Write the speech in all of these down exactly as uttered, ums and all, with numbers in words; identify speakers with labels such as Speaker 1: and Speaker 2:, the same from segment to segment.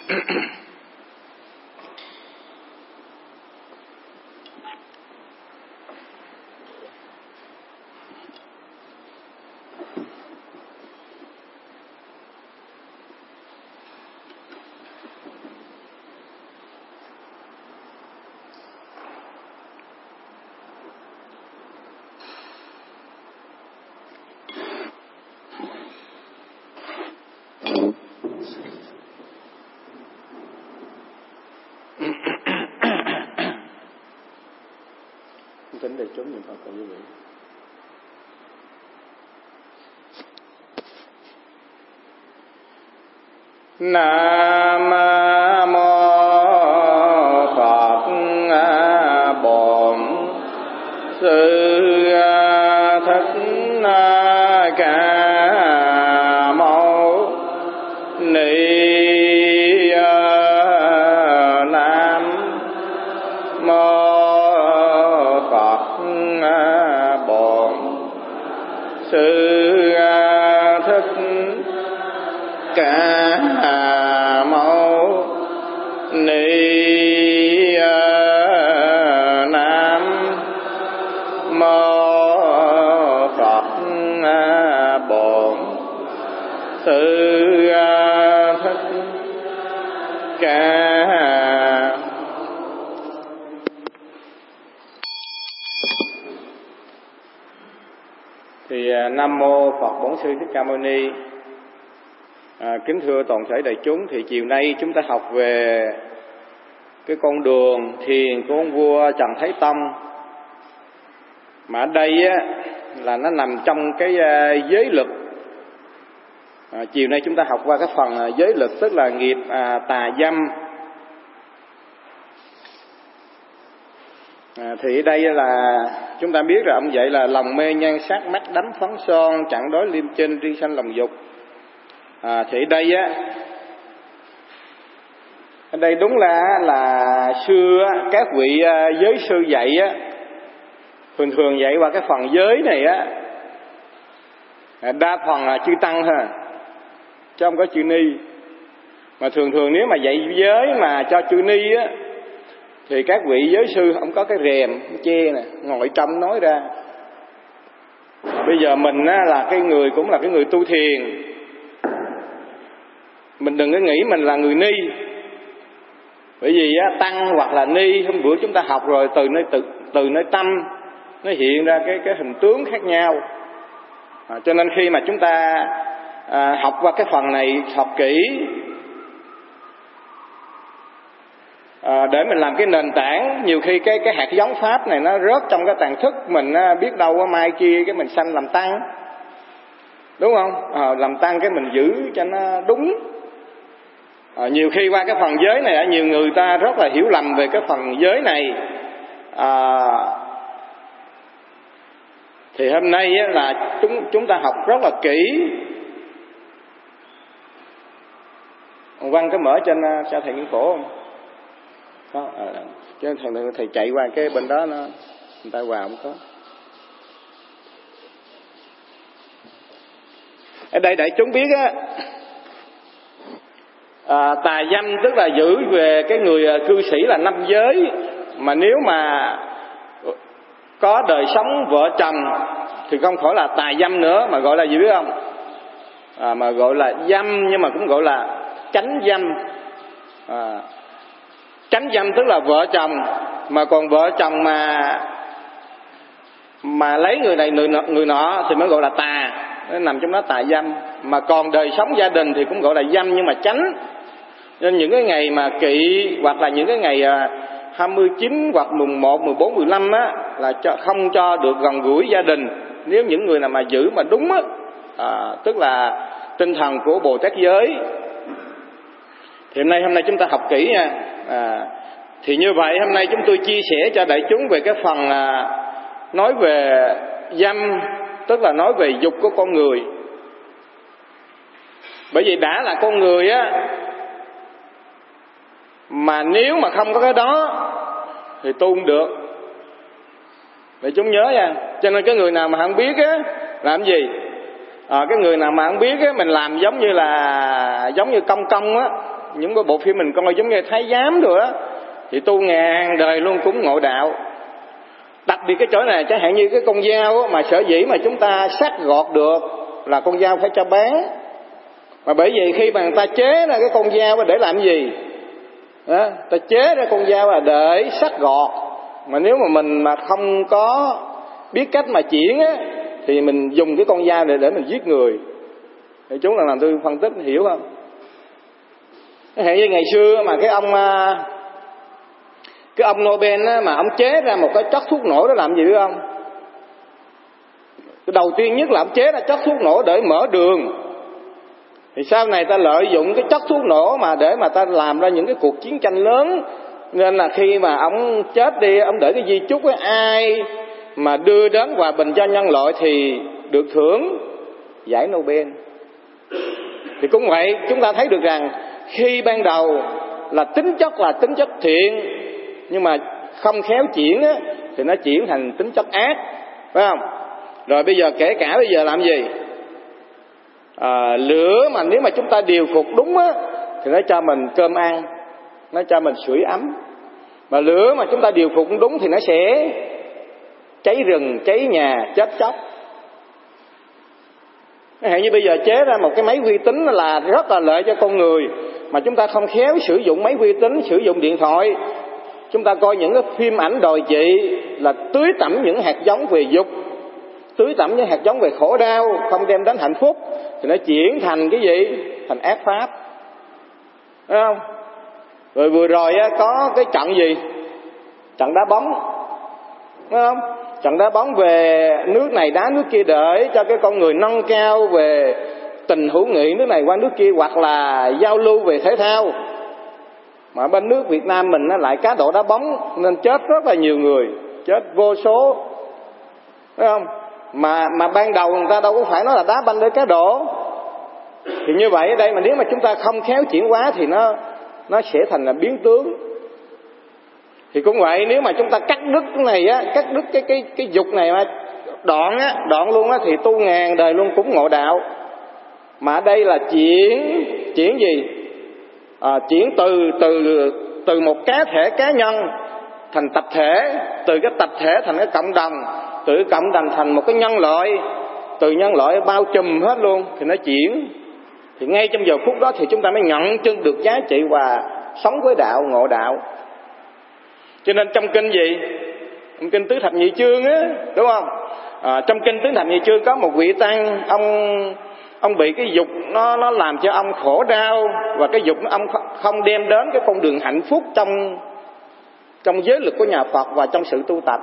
Speaker 1: Kính đại chúng niệm Phật cùng quý vị. Nam mô Phật Bổn Sư Thích Ca Mâu Ni. Nam mô Bổn Sư Thích Ca Mâu Ni. Nam mô Phật Bổn Sư Thích Ca. Thì Nam mô Phật Bổn Sư Thích Ca Mâu Ni. À, kính thưa toàn thể đại chúng, thì chiều nay chúng ta học về cái con đường thiền của ông vua Trần Thái Tông. Mà ở đây á, là nó nằm trong cái uh, giới lực. À, chiều nay chúng ta học qua cái phần uh, giới lực, tức là nghiệp uh, tà dâm. À, thì ở đây là chúng ta biết rồi, ông vậy là lòng mê nhan sắc, mắt đắm phấn son, chặn đối liêm chinh, tri sanh lòng dục. À, thì ở đây á, ở đây đúng là là xưa các vị uh, giới sư dạy á, thường thường dạy qua cái phần giới này á, đa phần là chư tăng ha, chứ không có chư ni. Mà thường thường nếu mà dạy giới mà cho chư ni á, thì các vị giới sư không có cái rèm che nè, ngồi trong nói ra. Bây giờ mình á, là cái người cũng là cái người tu thiền, mình đừng có nghĩ mình là người ni. Bởi vì á, tăng hoặc là ni, hôm bữa chúng ta học rồi, từ nơi từ, từ nơi tâm nó hiện ra cái cái hình tướng khác nhau. À, cho nên khi mà chúng ta à, học qua cái phần này học kỹ, à, để mình làm cái nền tảng, nhiều khi cái cái hạt giống pháp này nó rớt trong cái tàn thức mình, á, biết đâu mai kia cái mình sanh làm tăng, đúng không? À, làm tăng cái mình giữ cho nó đúng. À, nhiều khi qua cái phần giới này, nhiều người ta rất là hiểu lầm về cái phần giới này. À, thì hôm nay á, là chúng chúng ta học rất là kỹ. Văn có mở trên cho thầy Nguyễn Phổ không? Có. À, chứ thầy, thầy chạy qua cái bên đó nó người ta vào không có. Ở đây đại chúng biết á, à, tà dâm tức là giữ về cái người cư sĩ là năm giới. Mà nếu mà có đời sống vợ chồng thì không phải là tà dâm nữa, mà gọi là gì biết không? À, mà gọi là dâm, nhưng mà cũng gọi là chánh dâm. À, chánh dâm tức là vợ chồng, mà còn vợ chồng mà mà lấy người này người nọ, người nọ thì mới gọi là tà, nó nằm trong đó tà dâm. Mà còn đời sống gia đình thì cũng gọi là dâm nhưng mà chánh. Nên những cái ngày mà kỵ hoặc là những cái ngày hai mươi chín hoặc mùng một, mười bốn, mười lăm á, là cho, không cho được gần gũi gia đình. Nếu những người nào mà giữ mà đúng á, à, tức là tinh thần của Bồ Tát giới. Thì hôm nay hôm nay chúng ta học kỹ nha. À, thì như vậy hôm nay chúng tôi chia sẻ cho đại chúng về cái phần à, nói về dâm, tức là nói về dục của con người. Bởi vì đã là con người á, mà nếu mà không có cái đó thì tu không được. Để chúng nhớ nha. Cho nên cái người nào mà không biết á, làm gì? À, cái người nào mà không biết á, mình làm giống như là giống như công công á, những cái bộ phim mình coi giống như Thái Giám rồi á, thì tu ngàn đời luôn cũng ngộ đạo. Đặc biệt cái chỗ này, chẳng hạn như cái con dao mà sở dĩ mà chúng ta sắc gọt được là con dao phải cho bán. Mà bởi vì khi mà người ta chế ra cái con dao để làm gì? Đó, ta chế ra con dao là để sắc gọt. Mà nếu mà mình mà không có biết cách mà chuyển á, thì mình dùng cái con dao này để mình giết người. Thì chúng là làm tôi phân tích, hiểu không? Hệ như ngày xưa mà cái ông cái ông Nobel á, mà ông chế ra một cái chất thuốc nổ đó làm gì biết không? Cái đầu tiên nhất là ông chế ra chất thuốc nổ để mở đường. Thì sau này ta lợi dụng cái chất thuốc nổ mà để mà ta làm ra những cái cuộc chiến tranh lớn. Nên là khi mà ông chết đi, ông để cái di chúc với ai mà đưa đến hòa bình cho nhân loại thì được thưởng giải Nobel. Thì cũng vậy, chúng ta thấy được rằng khi ban đầu là tính chất là tính chất thiện, nhưng mà không khéo chuyển á, thì nó chuyển thành tính chất ác, phải không? Rồi bây giờ kể cả bây giờ làm gì? À, lửa mà nếu mà chúng ta điều phục đúng á, thì nó cho mình cơm ăn, nó cho mình sưởi ấm. Mà lửa mà chúng ta điều phục đúng thì nó sẽ cháy rừng, cháy nhà, chết chóc. Hay như bây giờ chế ra một cái máy vi tính là rất là lợi cho con người, mà chúng ta không khéo sử dụng máy vi tính, sử dụng điện thoại, chúng ta coi những cái phim ảnh đồi trị là tưới tẩm những hạt giống về dục, tưới tẩm những hạt giống về khổ đau, không đem đến hạnh phúc, thì nó chuyển thành cái gì? Thành ác pháp, thấy không? Rồi vừa rồi á, có cái trận gì? Trận đá bóng, thấy không? Trận đá bóng về nước này đá nước kia để cho cái con người nâng cao về tình hữu nghị nước này qua nước kia, hoặc là giao lưu về thể thao. Mà bên nước Việt Nam mình nó lại cá độ đá bóng nên chết rất là nhiều người, chết vô số, thấy không? Mà mà ban đầu người ta đâu có phải nói là đá banh để cá độ. Thì như vậy ở đây mà nếu mà chúng ta không khéo chuyển hóa thì nó nó sẽ thành là biến tướng. Thì cũng vậy, nếu mà chúng ta cắt đứt cái này á, cắt đứt cái cái cái dục này mà đoạn á, đoạn luôn á, thì tu ngàn đời luôn cũng ngộ đạo. Mà ở đây là chuyển chuyển gì? À, chuyển từ từ từ một cá thể cá nhân thành tập thể, từ cái tập thể thành cái cộng đồng, từ cái cộng đồng thành một cái nhân loại, từ nhân loại bao trùm hết luôn, thì nó chuyển. Thì ngay trong giờ phút đó thì chúng ta mới nhận chân được giá trị và sống với đạo, ngộ đạo. Cho nên trong kinh gì? Trong kinh Tứ Thập Nhị Chương á, đúng không? À, trong kinh Tứ Thập Nhị Chương có một vị tăng, ông ông bị cái dục nó nó làm cho ông khổ đau, và cái dục ông không đem đến cái con đường hạnh phúc trong trong giới lực của nhà Phật và trong sự tu tập.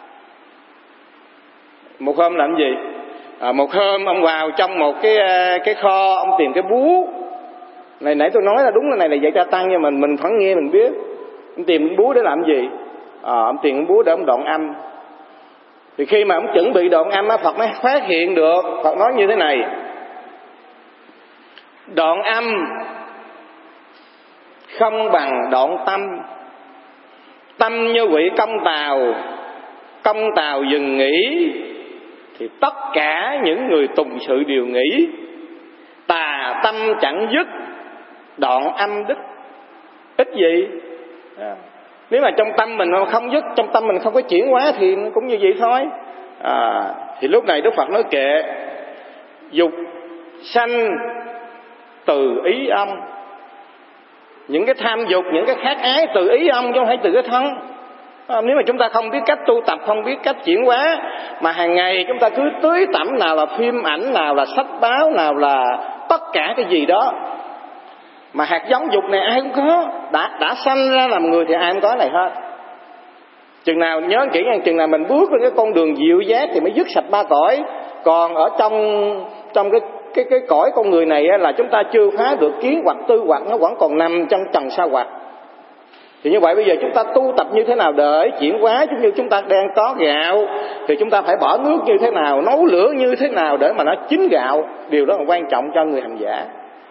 Speaker 1: Một hôm làm gì? À, một hôm ông vào trong một cái cái kho, ông tìm cái búa. Này nãy tôi nói là đúng là này là dạy cho tăng, nhưng mình mình vẫn nghe mình biết. Ông tìm cái búa để làm gì? À, ông tìm cái búa để ông đoạn âm. Thì khi mà ông chuẩn bị đoạn âm á, Phật mới phát hiện được. Phật nói như thế này: đoạn âm không bằng đoạn tâm. Tâm như vị công tàu, công tàu dừng nghỉ, thì tất cả những người tùng sự đều nghỉ. Tà tâm chẳng dứt, đoạn âm đích. Ích gì? À, nếu mà trong tâm mình không dứt, trong tâm mình không có chuyển hóa thì cũng như vậy thôi. À, thì lúc này Đức Phật nói kệ, dục sanh từ ý ông. Những cái tham dục, những cái khát ái từ ý ông, chứ không phải từ cái thân. À, nếu mà chúng ta không biết cách tu tập, không biết cách chuyển hóa, mà hàng ngày chúng ta cứ tưới tẩm, nào là phim ảnh, nào là sách báo, nào là tất cả cái gì đó, mà hạt giống dục này ai cũng có, đã đã sanh ra làm người thì ai cũng có này hết. Chừng nào nhớ kỹ nha, chừng nào mình bước lên cái con đường dịu giác thì mới dứt sạch ba cõi. Còn ở trong trong cái cái cái cõi con người này á, là chúng ta chưa phá được kiến hoặc tư hoặc, nó vẫn còn nằm trong trần sa hoặc. Thì như vậy bây giờ chúng ta tu tập như thế nào để chuyển hóa? Giống như chúng ta đang có gạo thì chúng ta phải bỏ nước như thế nào, nấu lửa như thế nào để mà nó chín gạo. Điều đó là quan trọng cho người hành giả.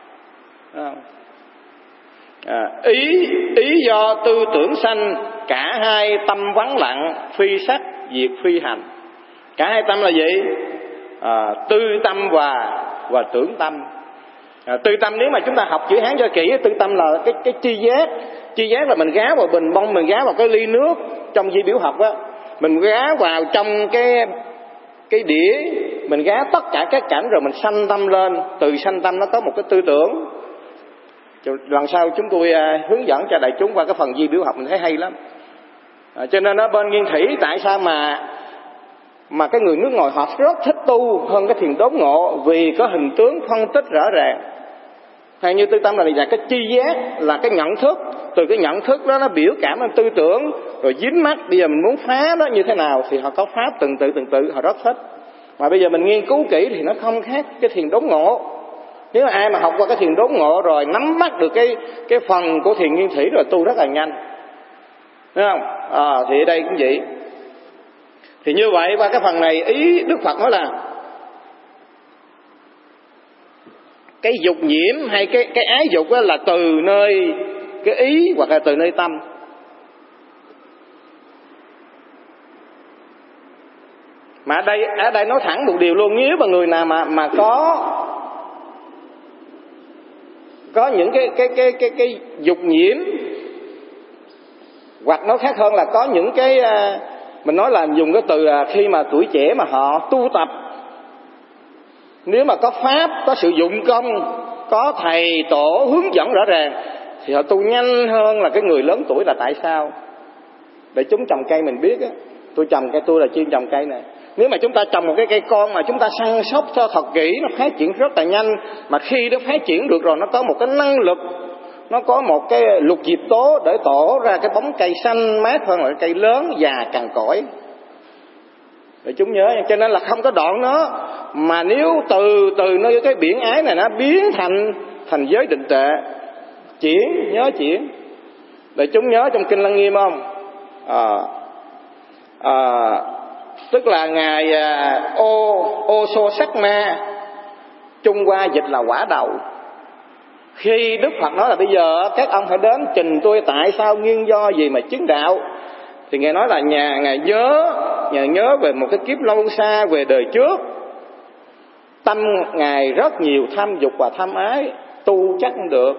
Speaker 1: À, ý ý do tư tưởng sanh, cả hai tâm vắng lặng, phi sắc diệt phi hành. Cả hai tâm là gì? À, tư tâm và và tưởng tâm. À, tư tâm nếu mà chúng ta học chữ Hán cho kỹ, tư tâm là cái cái tri giác. Tri giác là mình gá vào bình bông, mình gá vào cái ly nước trong di biểu học á, mình gá vào trong cái cái đĩa, mình gá tất cả các cảnh rồi mình sanh tâm lên. Từ sanh tâm nó có một cái tư tưởng. Lần sau chúng tôi à, hướng dẫn cho đại chúng qua cái phần di biểu học, mình thấy hay lắm. À, cho nên ở bên Nguyên Thủy tại sao mà mà cái người nước ngoài họ rất thích tu hơn cái thiền đốn ngộ, vì có hình tướng phân tích rõ ràng. Hay như tư tâm là là cái tri giác, là cái nhận thức, từ cái nhận thức đó nó biểu cảm lên tư tưởng, rồi dính mắt. Bây giờ mình muốn phá nó như thế nào thì họ có pháp từng tự từng tự, họ rất thích. Mà bây giờ mình nghiên cứu kỹ thì nó không khác cái thiền đốn ngộ. Nếu ai mà học qua cái thiền đốn ngộ rồi nắm bắt được cái cái phần của thiền Nguyên Thủy rồi tu rất là nhanh, thấy không? À, thì ở đây cũng vậy. Thì như vậy qua cái phần này, ý Đức Phật nói là cái dục nhiễm hay cái cái ái dục đó là từ nơi cái ý hoặc là từ nơi tâm. Mà ở đây ở đây nói thẳng một điều luôn, nếu mà người nào mà mà có có những cái cái cái cái cái dục nhiễm, hoặc nói khác hơn là có những cái, mình nói là dùng cái từ khi mà tuổi trẻ mà họ tu tập, nếu mà có pháp, có sự dụng công, có thầy tổ hướng dẫn rõ ràng thì họ tu nhanh hơn là cái người lớn tuổi. Là tại sao? Để chúng trồng cây mình biết á, tôi trồng cây, tôi là chuyên trồng cây này. Nếu mà chúng ta trồng một cái cây con mà chúng ta săn sóc cho thật kỹ, nó phát triển rất là nhanh. Mà khi nó phát triển được rồi, nó có một cái năng lực, nó có một cái lục diệp tố để tổ ra cái bóng cây xanh mát hơn là cây lớn già cằn cỗi. Để chúng nhớ, cho nên là không có đoạn nó. Mà nếu từ từ nơi cái biển ái này nó biến thành thành giới định tuệ, chuyển, nhớ chuyển. Để chúng nhớ trong Kinh Lăng Nghiêm không? À, à, tức là ngài ô ô sô sắc ma, Trung Hoa dịch là quả đầu. Khi Đức Phật nói là bây giờ các ông phải đến trình tôi tại sao nguyên do gì mà chứng đạo, thì ngài nói là nhà ngài nhớ ngài nhớ về một cái kiếp lâu xa về đời trước. Tâm ngài rất nhiều tham dục và tham ái, tu chắc không được.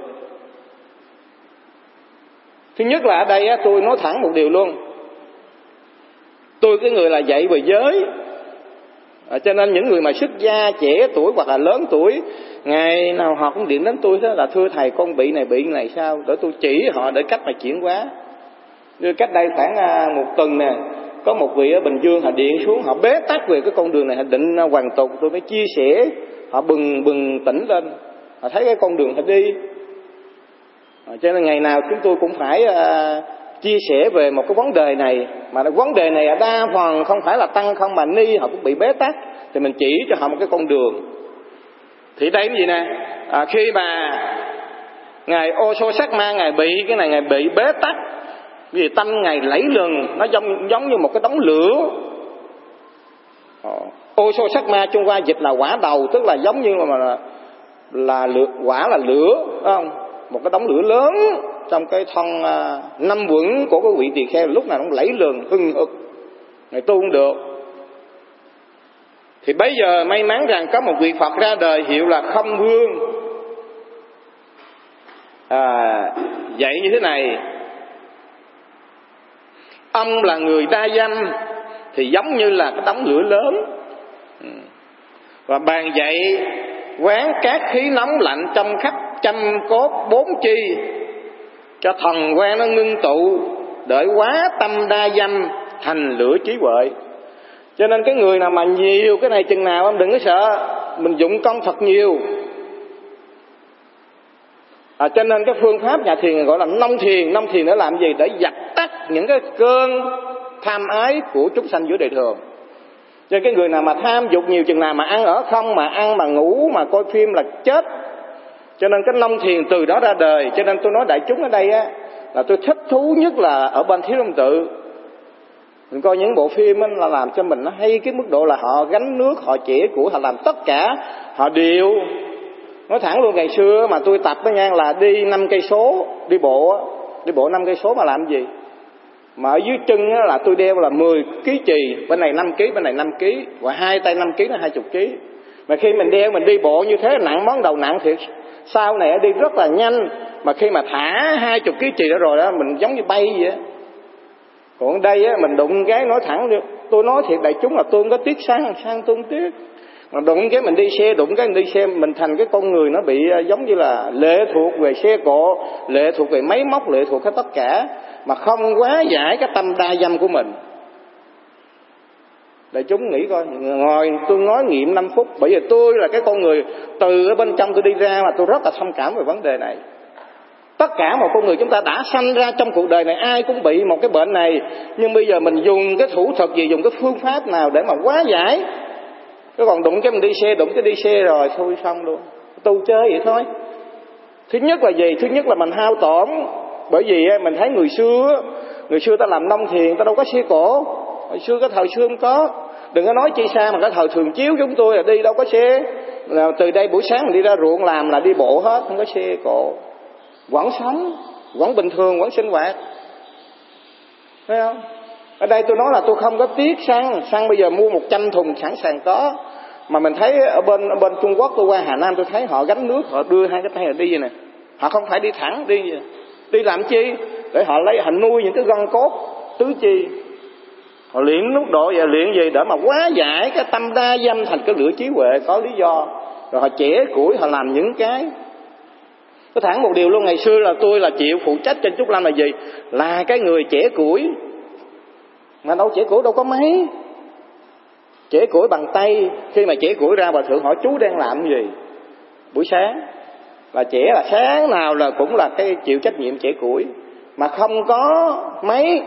Speaker 1: Thứ nhất là ở đây tôi nói thẳng một điều luôn, tôi cái người là dạy về giới, à, cho nên những người mà xuất gia trẻ tuổi hoặc là lớn tuổi, ngày nào họ cũng điện đến tôi đó là thưa thầy con bị này bị này sao, để tôi chỉ họ để cách mà chuyển hóa. Như cách đây khoảng một tuần nè, có một vị ở Bình Dương họ điện xuống, họ bế tắc về cái con đường này, họ định hoàn tục, tôi mới chia sẻ, họ bừng bừng tỉnh lên, họ thấy cái con đường họ đi. À, cho nên ngày nào chúng tôi cũng phải uh, chia sẻ về một cái vấn đề này. Mà vấn đề này ở đa phần không phải là tăng không, mà ni họ cũng bị bế tắc, thì mình chỉ cho họ một cái con đường. Thì đây cái gì nè, à, khi mà ngài ô sô sắc ma ngài bị cái này, ngài bị bế tắc vì tâm ngài lẫy lừng, nó giống giống như một cái đống lửa. Ô sô sắc ma Trung Hoa dịch là quả đầu, tức là giống như mà là, là lửa, quả là lửa, phải không? Một cái đống lửa lớn trong cái thân à, năm quẩn của cái vị tỳ kheo, lúc nào nó lẫy lừng hưng hực, ngài tu không được. Thì bây giờ may mắn rằng có một vị Phật ra đời hiệu là Không Vương, à, dạy như thế này: ông là người đa dâm thì giống như là cái đống lửa lớn, và bàn dạy quán các khí nóng lạnh trong khắp trăm cốt bốn chi, cho thần quan nó ngưng tụ, để hóa tâm đa dâm thành lửa trí huệ. Cho nên cái người nào mà nhiều cái này chừng nào em đừng có sợ, mình dụng công thật nhiều. À, cho nên cái phương pháp nhà thiền gọi là nông thiền. Nông thiền để làm gì? Để dập tắt những cái cơn tham ái của chúng sanh giữa đời thường. Cho nên cái người nào mà tham dục nhiều chừng nào, mà ăn ở không, mà ăn mà ngủ mà coi phim là chết. Cho nên cái nông thiền từ đó ra đời. Cho nên tôi nói đại chúng ở đây á, là tôi thích thú nhất là ở bên Thiếu Lâm Tự. Mình coi những bộ phim á, là làm cho mình nó hay cái mức độ là họ gánh nước, họ chẻ củi, họ làm tất cả, họ đều. Nói thẳng luôn, ngày xưa mà tôi tập với ngang là đi năm cây số, đi bộ, đi bộ năm cây số mà làm gì? Mà ở dưới chân á, là tôi đeo là mười ký chì, bên này năm ký, bên này năm ký, và hai tay năm ký nó hai mươi ký. Mà khi mình đeo mình đi bộ như thế nặng, món đầu nặng thiệt, sau này đi rất là nhanh, mà khi mà thả hai chục ký chì đó rồi đó mình giống như bay vậy á. Còn đây á mình đụng cái nói thẳng được, tôi nói thiệt đại chúng là tôi không có tiếc sang sang tôi không tiếc. Mà đụng cái mình đi xe, đụng cái mình đi xe, mình thành cái con người nó bị giống như là lệ thuộc về xe cộ, lệ thuộc về máy móc, lệ thuộc hết tất cả, mà không quá giải cái tâm đa dâm của mình. Đại chúng nghĩ coi, ngồi tôi nói nghiệm năm phút, bởi vì tôi là cái con người từ ở bên trong tôi đi ra mà tôi rất là thông cảm về vấn đề này. Tất cả một con người chúng ta đã sanh ra trong cuộc đời này ai cũng bị một cái bệnh này, nhưng bây giờ mình dùng cái thủ thuật gì, dùng cái phương pháp nào để mà hóa giải. Cái còn đụng cái mình đi xe, đụng cái đi xe rồi thôi xong luôn, tu chơi vậy thôi. Thứ nhất là gì? Thứ nhất là mình hao tổn, bởi vì mình thấy người xưa, người xưa ta làm nông thiền ta đâu có xe cổ. Hồi xưa cái thời xưa không có, đừng có nói chi xa mà cái thời Thường Chiếu chúng tôi là đi đâu có xe. Là từ đây buổi sáng mình đi ra ruộng làm là đi bộ hết, không có xe cộ. Vẫn sống, vẫn bình thường, vẫn sinh hoạt. Thấy không? Ở đây tôi nói là tôi không có tiếc xăng, xăng bây giờ mua một trăm thùng sẵn sàng có. Mà mình thấy ở bên ở bên Trung Quốc, tôi qua Hà Nam tôi thấy họ gánh nước, họ đưa hai cái tay họ đi vậy nè. Họ không phải đi thẳng đi vậy. Đi làm chi? Để họ lấy họ nuôi những cái gân cốt tứ chi. Họ luyện nút độ và luyện gì để mà hóa giải cái tâm đa dâm thành cái lửa trí huệ có lý do. Rồi họ chẻ củi, họ làm những cái. Tôi thẳng một điều luôn, ngày xưa là tôi là chịu phụ trách trên Trúc Lâm là gì? Là cái người chẻ củi. Mà đâu chẻ củi đâu có máy. Chẻ củi bằng tay. Khi mà chẻ củi ra, bà thượng hỏi chú đang làm gì? Buổi sáng là chẻ là sáng nào là cũng là cái chịu trách nhiệm chẻ củi. Mà không có máy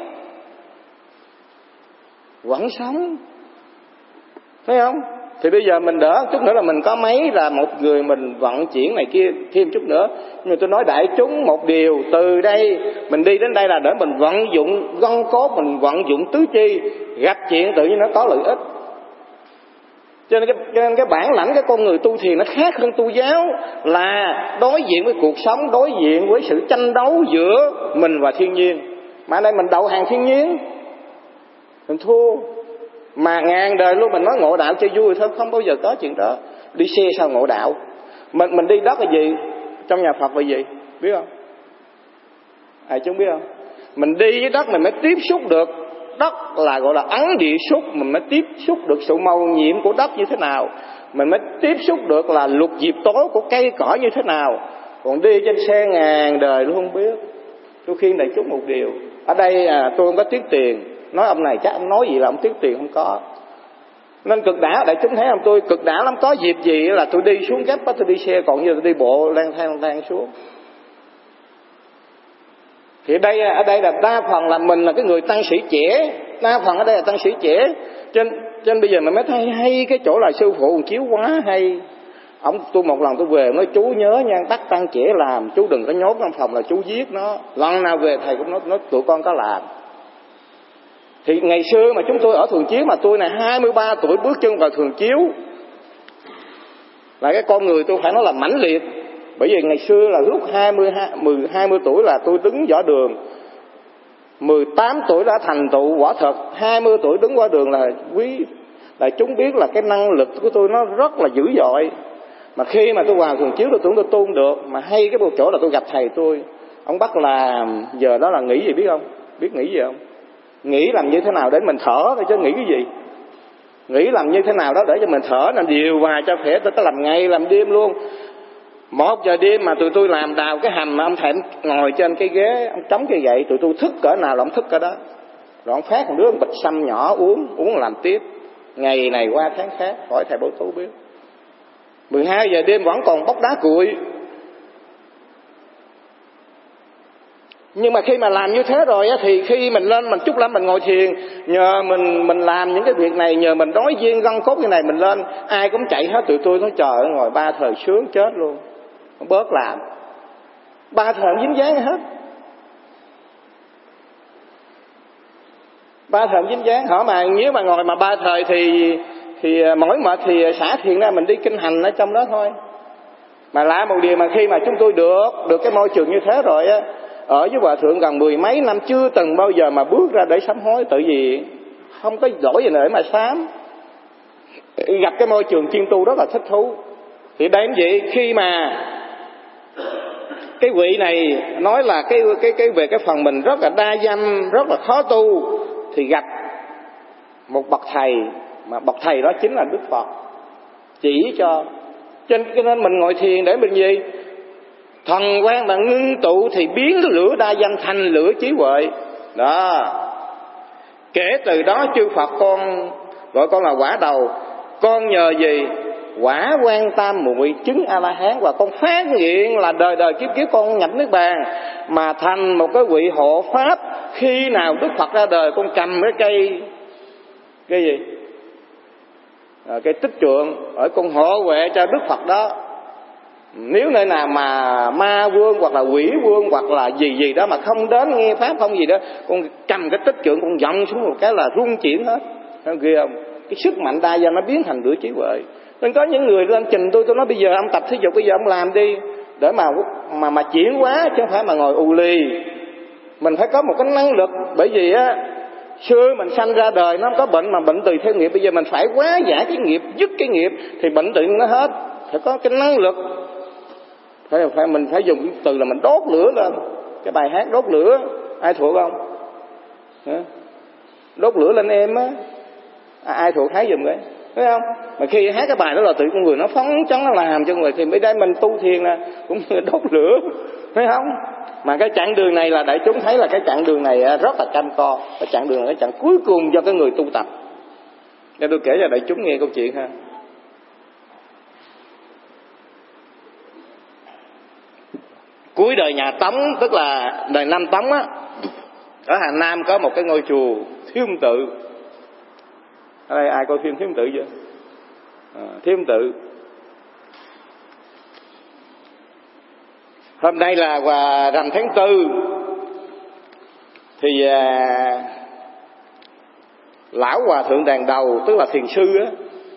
Speaker 1: vẫn sống. Thấy không? Thì bây giờ mình đỡ chút nữa là mình có máy, là một người mình vận chuyển này kia thêm chút nữa. Nhưng mà tôi nói đại chúng một điều, từ đây mình đi đến đây là để mình vận dụng gân cốt, mình vận dụng tứ chi, gặp chuyện tự nhiên nó có lợi ích. Cho nên cái, cho nên cái bản lãnh cái con người tu thiền nó khác hơn tu giáo, là đối diện với cuộc sống, đối diện với sự tranh đấu giữa mình và thiên nhiên. Mà ở đây mình đầu hàng thiên nhiên, mình thua. Mà ngàn đời luôn mình nói ngộ đạo cho vui thôi, không bao giờ có chuyện đó. Đi xe sao ngộ đạo? Mình mình đi đất là gì? Trong nhà Phật là gì? Biết không? Ai chúng biết không? Mình đi với đất mình mới tiếp xúc được. Đất là gọi là ấn địa xúc, mình mới tiếp xúc được sự màu nhiệm của đất như thế nào. Mình mới tiếp xúc được là lục diệp tố của cây cỏ như thế nào. Còn đi trên xe ngàn đời luôn không biết. Tôi khuyên đại chúng một điều. Ở đây à, tôi không có tiếc tiền. Nói ông này chắc ông nói gì là ông tiếc tiền, không có. Nên cực đảo, đại chúng thấy không, tôi cực đảo lắm. Có dịp gì là tôi đi xuống gấp á, tôi đi xe, còn như tôi đi bộ lang thang lang thang xuống. Thì đây ở đây là đa phần là mình là cái người tăng sĩ trẻ, đa phần ở đây là tăng sĩ trẻ. Trên trên bây giờ mình mới thấy hay cái chỗ là sư phụ chiếu quá hay. Ông tôi một lần tôi về nói chú nhớ nha, bắt tăng trẻ làm, chú đừng có nhốt trong phòng là chú giết nó. Lần nào về thầy cũng nói, nói tụi con có làm. Thì ngày xưa mà chúng tôi ở Thường Chiếu, mà tôi này hai mươi ba tuổi bước chân vào Thường Chiếu, là cái con người tôi phải nói là mãnh liệt. Bởi vì ngày xưa là lúc hai mươi, hai mươi tuổi là tôi đứng võ đường, mười tám tuổi đã thành tựu quả thật, hai mươi tuổi đứng qua đường là quý, là chúng biết là cái năng lực của tôi nó rất là dữ dội. Mà khi mà tôi vào Thường Chiếu tôi tưởng tôi tu được, mà hay cái bộ chỗ là tôi gặp thầy tôi, ông bắt làm giờ đó là nghĩ gì biết không? Biết nghĩ gì không? Nghĩ làm như thế nào để mình thở thôi chứ nghĩ cái gì. Nghĩ làm như thế nào đó để cho mình thở, làm điều hòa cho khỏe. Tôi có làm ngày làm đêm luôn. Một giờ đêm mà tụi tôi làm đào cái hầm mà ông thầy ngồi trên cái ghế, ông trống cây gậy, tụi tôi thức cỡ nào là ông thức cỡ đó. Rồi ông phát một đứa bịch sâm nhỏ uống, uống làm tiếp. Ngày này qua tháng khác, hỏi thầy Bảo Tú biết. mười hai giờ đêm vẫn còn bốc đá cuội. Nhưng mà khi mà làm như thế rồi á, thì khi mình lên mình chút lắm mình ngồi thiền, nhờ mình mình làm những cái việc này, nhờ mình đối duyên gân cốt như này, mình lên ai cũng chạy hết. Tụi tôi nói trời ơi, ngồi ba thời sướng chết luôn, bớt làm ba thời không dính dáng hết. Ba thời không dính dáng họ, mà nếu mà ngồi mà ba thời thì thì mỏi mệt thì xả thiền ra mình đi kinh hành ở trong đó thôi. Mà lạ một điều, mà khi mà chúng tôi được được cái môi trường như thế rồi á, ở với Hòa Thượng gần mười mấy năm chưa từng bao giờ mà bước ra để sám hối, tự vì không có lỗi gì nữa mà sám. Gặp cái môi trường chuyên tu rất là thích thú. Thì đây vậy, khi mà cái vị này nói là cái cái cái về cái phần mình rất là đa dâm, rất là khó tu, thì gặp một bậc thầy, mà bậc thầy đó chính là Đức Phật chỉ cho. Cho nên mình ngồi thiền để mình gì? Thần quan mà ngưng tụ thì biến cái lửa đa dâm thành lửa trí huệ. Đó. Kể từ đó chư Phật con gọi con là quả đầu. Con nhờ gì? Quả Quan Tam Muội chứng A La Hán, và con phát nguyện là đời đời kiếp kiếp con nhập niết bàn mà thành một cái vị hộ pháp. Khi nào Đức Phật ra đời, con cầm cái cây cái gì? À, cây tích trượng ở con hộ huệ cho Đức Phật đó. Nếu nơi nào mà ma vương hoặc là quỷ vương hoặc là gì gì đó mà không đến nghe pháp không gì đó, con cầm cái tích trượng con dọng xuống một cái là rung chuyển hết. Nó ghê không? Cái sức mạnh đa do nó biến thành lửa trí huệ. Nên có những người lên trình tôi tôi nói bây giờ ông tập thể dục, bây giờ ông làm đi để mà mà mà chuyển hóa, chứ không phải mà ngồi ù lì. Mình phải có một cái năng lực, bởi vì á xưa mình sanh ra đời nó không có bệnh, mà bệnh tùy theo nghiệp. Bây giờ mình phải hóa giải cái nghiệp, dứt cái nghiệp thì bệnh tự nó hết. Phải có cái năng lực, phải phải mình phải dùng cái từ là mình đốt lửa lên. Cái bài hát đốt lửa ai thuộc không? Hả? Đốt lửa lên em á, à, ai thuộc thấy giùm vậy, thấy không? Mà khi hát cái bài đó là tự con người nó phóng chóng, nó làm cho người. Thì bây đây mình tu thiền là cũng như đốt lửa, thấy không? Mà cái chặng đường này là đại chúng thấy là cái chặng đường này rất là cam go. Cái chặng đường là cái chặng cuối cùng cho cái người tu tập. Để tôi kể cho đại chúng nghe câu chuyện ha. Cuối đời nhà Tống, tức là đời năm Tống á, ở Hà Nam có một cái ngôi chùa Thiếu Âm Tự. Ở đây ai coi phim Thiếu Âm Tự chưa? À, Thiếu Âm Tự. Hôm nay là rằm tháng tư, thì à, lão hòa thượng đàn đầu, tức là thiền sư á,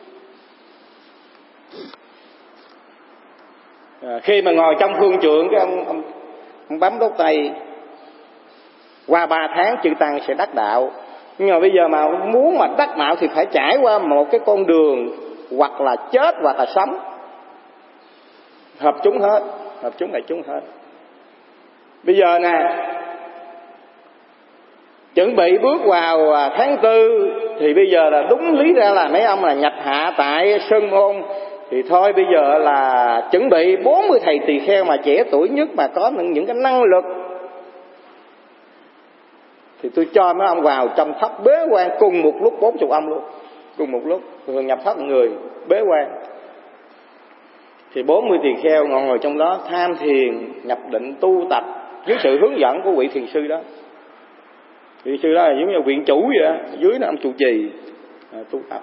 Speaker 1: à, khi mà ngồi trong phương trượng, cái ông, ông, ông bấm đốt tay, qua ba tháng chư tăng sẽ đắc đạo. Nhưng mà bây giờ mà muốn mà đắc đạo thì phải trải qua một cái con đường, hoặc là chết hoặc là sống, hợp chúng hết, hợp chúng lại chúng hết. Bây giờ nè, chuẩn bị bước vào tháng tư, thì bây giờ là đúng lý ra là mấy ông là nhập hạ tại Sơn Môn. Thì thôi bây giờ là chuẩn bị bốn mươi thầy tỳ kheo mà trẻ tuổi nhất, mà có những, những cái năng lực, thì tôi cho mấy ông vào trong thất bế quan cùng một lúc, bốn chục ông luôn, cùng một lúc. Thường nhập thất người bế quan, thì bốn mươi tỳ kheo ngồi ngồi trong đó tham thiền, nhập định, tu tập dưới sự hướng dẫn của vị thiền sư đó. Vị sư đó là giống như viện chủ vậy đó, dưới là ông trụ trì à, tu tập.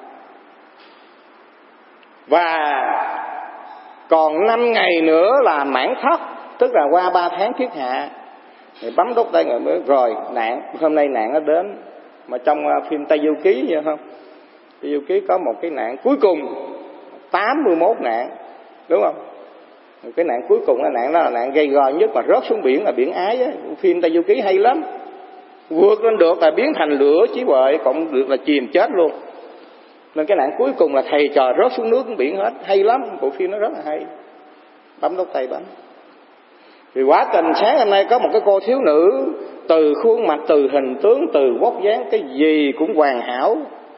Speaker 1: Và còn năm ngày nữa là mãn thất, tức là qua ba tháng kiết hạ. Thì bấm đốt tay người mới rồi nạn, hôm nay nạn nó đến. Mà trong phim Tây Du Ký vậy không? Tây Du Ký có một cái nạn cuối cùng tám mươi mốt nạn, đúng không? Cái nạn cuối cùng là nạn đó là nạn gây go nhất, mà rớt xuống biển là biển Ái á. Phim Tây Du Ký hay lắm. Vượt lên được là biến thành lửa trí huệ, còn được là chìm chết luôn. Nên cái nạn cuối cùng là thầy trò rớt xuống nước biển hết. Hay lắm, bộ phim nó rất là hay. Bấm đốt tay bấm. Thì quá trình sáng hôm nay có một cái cô thiếu nữ, từ khuôn mặt, từ hình tướng, từ vóc dáng, cái gì cũng hoàn hảo.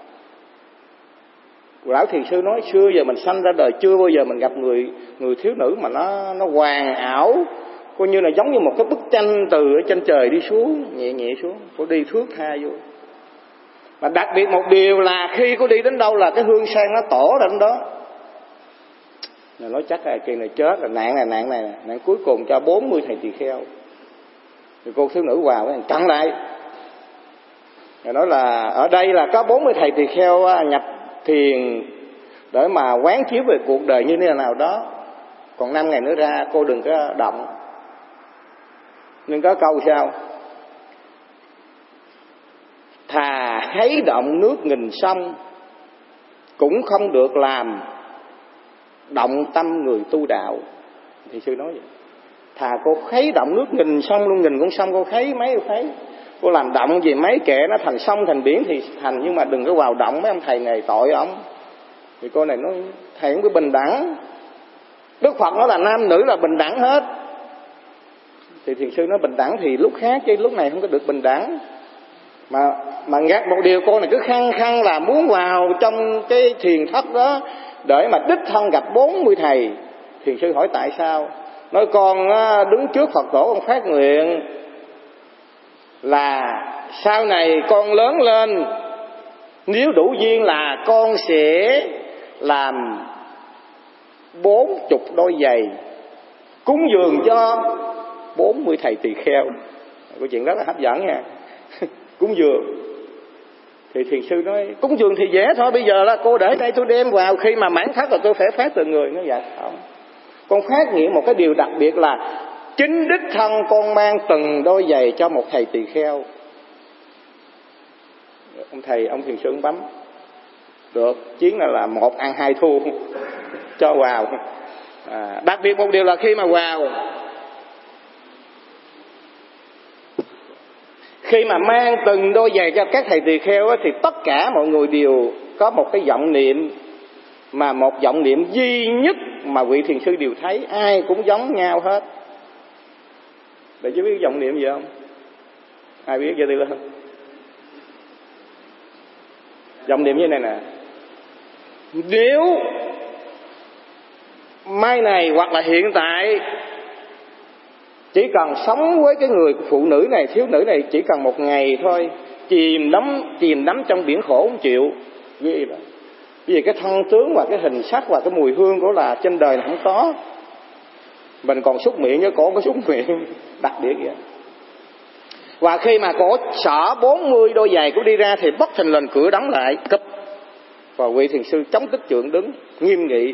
Speaker 1: Lão thiền sư nói xưa giờ mình sanh ra đời chưa bao giờ mình gặp người người thiếu nữ mà nó nó hoàn ảo, coi như là giống như một cái bức tranh từ ở trên trời đi xuống, nhẹ nhẹ xuống, cô đi thước tha vô. Mà đặc biệt một điều là khi cô đi đến đâu là cái hương sen nó tỏ đến đó. Là nói chắc là kỳ này chết, là nạn này nạn này nạn cuối cùng cho bốn mươi thầy tỳ kheo. Thì cô thiếu nữ vào cái cắn lại. Rồi nói là ở đây là có bốn mươi thầy tỳ kheo nhập thiền để mà quán chiếu về cuộc đời như thế nào đó. Còn năm ngày nữa ra cô đừng có động. Nhưng có câu sao? Thà khuấy động nước nghìn sông, cũng không được làm động tâm người tu đạo. Thì sư nói vậy. Thà cô khuấy động nước nghìn sông luôn, nghìn con sông cô khuấy mấy cô khuấy. Cô làm động gì mấy kệ nó thành sông thành biển thì thành, nhưng mà đừng có vào động mấy ông thầy này tội ông. Thì cô này nói thầy không có bình đẳng. Đức Phật nói là nam nữ là bình đẳng hết. Thì thiền sư nói bình đẳng thì lúc khác, chứ lúc này không có được bình đẳng. Mà mà ngắt một điều, cô này cứ khăng khăng là muốn vào trong cái thiền thất đó để mà đích thân gặp bốn mươi thầy. Thiền sư hỏi tại sao? Nói con đứng trước Phật tổ con phát nguyện là sau này con lớn lên, nếu đủ duyên là con sẽ làm bốn chục đôi giày cúng dường cho bốn mươi thầy tỳ kheo. Câu chuyện rất là hấp dẫn nha. Cúng dường. Thì thiền sư nói cúng dường thì dễ thôi, bây giờ là cô để đây tôi đem vào, khi mà mãn thất rồi tôi phải phát từng người. Nó dạ không, con phát nghiệm một cái điều đặc biệt là chính đích thân con mang từng đôi giày cho một thầy tỳ kheo. Ông thầy, ông thiền sư ông bấm được, chiến là là một ăn hai thua cho vào. À, đặc biệt một điều là khi mà vào, khi mà mang từng đôi giày cho các thầy tỳ kheo á, thì tất cả mọi người đều có một cái vọng niệm, mà một vọng niệm duy nhất mà vị thiền sư đều thấy, ai cũng giống nhau hết. Để chứ biết vọng niệm gì không? Ai biết cho tôi lên? Vọng niệm như này nè: nếu mai này hoặc là hiện tại chỉ cần sống với cái người phụ nữ này, thiếu nữ này chỉ cần một ngày thôi, chìm đắm chìm đắm trong biển khổ không chịu. Vì vì cái thân tướng và cái hình sắc và cái mùi hương của là trên đời này không có. Mình còn xúc miệng với cổ có xúc miệng đặc biệt vậy. Và khi mà cổ xỏ bốn mươi đôi giày của đi ra thì bất thình lình cửa đóng lại cụp. Và vị thiền sư chống tích trượng đứng nghiêm nghị: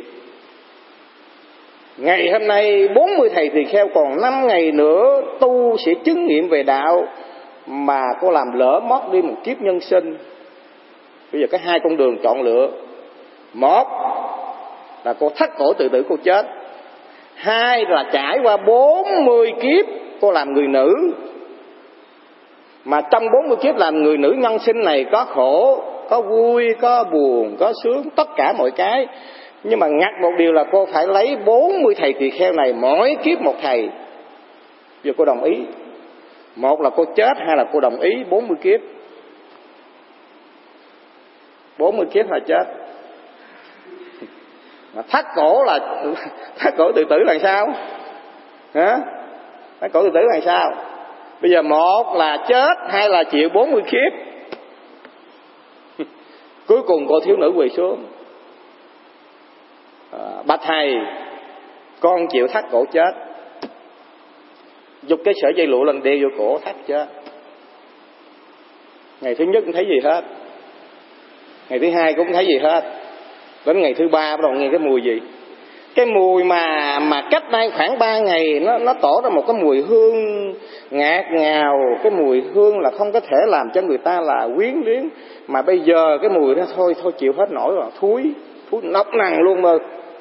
Speaker 1: ngày hôm nay bốn mươi thầy tỳ kheo còn năm ngày nữa tu sẽ chứng nghiệm về đạo, mà cô làm lỡ mất đi một kiếp nhân sinh. Bây giờ có hai con đường chọn lựa: một là cô thắt cổ tự tử cô chết, hai là trải qua bốn mươi kiếp cô làm người nữ. Mà trong bốn mươi kiếp làm người nữ nhân sinh này có khổ, có vui, có buồn, có sướng, tất cả mọi cái. Nhưng mà ngặt một điều là cô phải lấy bốn mươi thầy tỳ kheo này, mỗi kiếp một thầy. Giờ cô đồng ý, một là cô chết, hai là cô đồng ý bốn mươi kiếp. bốn mươi kiếp là chết. Mà thắt cổ là thắt cổ tự tử là sao? Hả? Thắt cổ tự tử là sao? Bây giờ một là chết, hai là chịu bốn mươi kiếp. Cuối cùng cô thiếu nữ quỳ xuống: à, bạch thầy, con chịu thắt cổ chết. Giục cái sợi dây lụa lên đeo vô cổ thắt chết. Ngày thứ nhất không thấy gì hết, ngày thứ hai cũng không thấy gì hết, đến ngày thứ ba bắt đầu nghe cái mùi gì. Cái mùi mà mà cách đây khoảng ba ngày nó nó tỏ ra một cái mùi hương ngạt ngào. Cái mùi hương là không có thể làm cho người ta là quyến luyến. Mà bây giờ cái mùi đó thôi thôi chịu hết nổi rồi, thúi thúi nóc nằng luôn mà.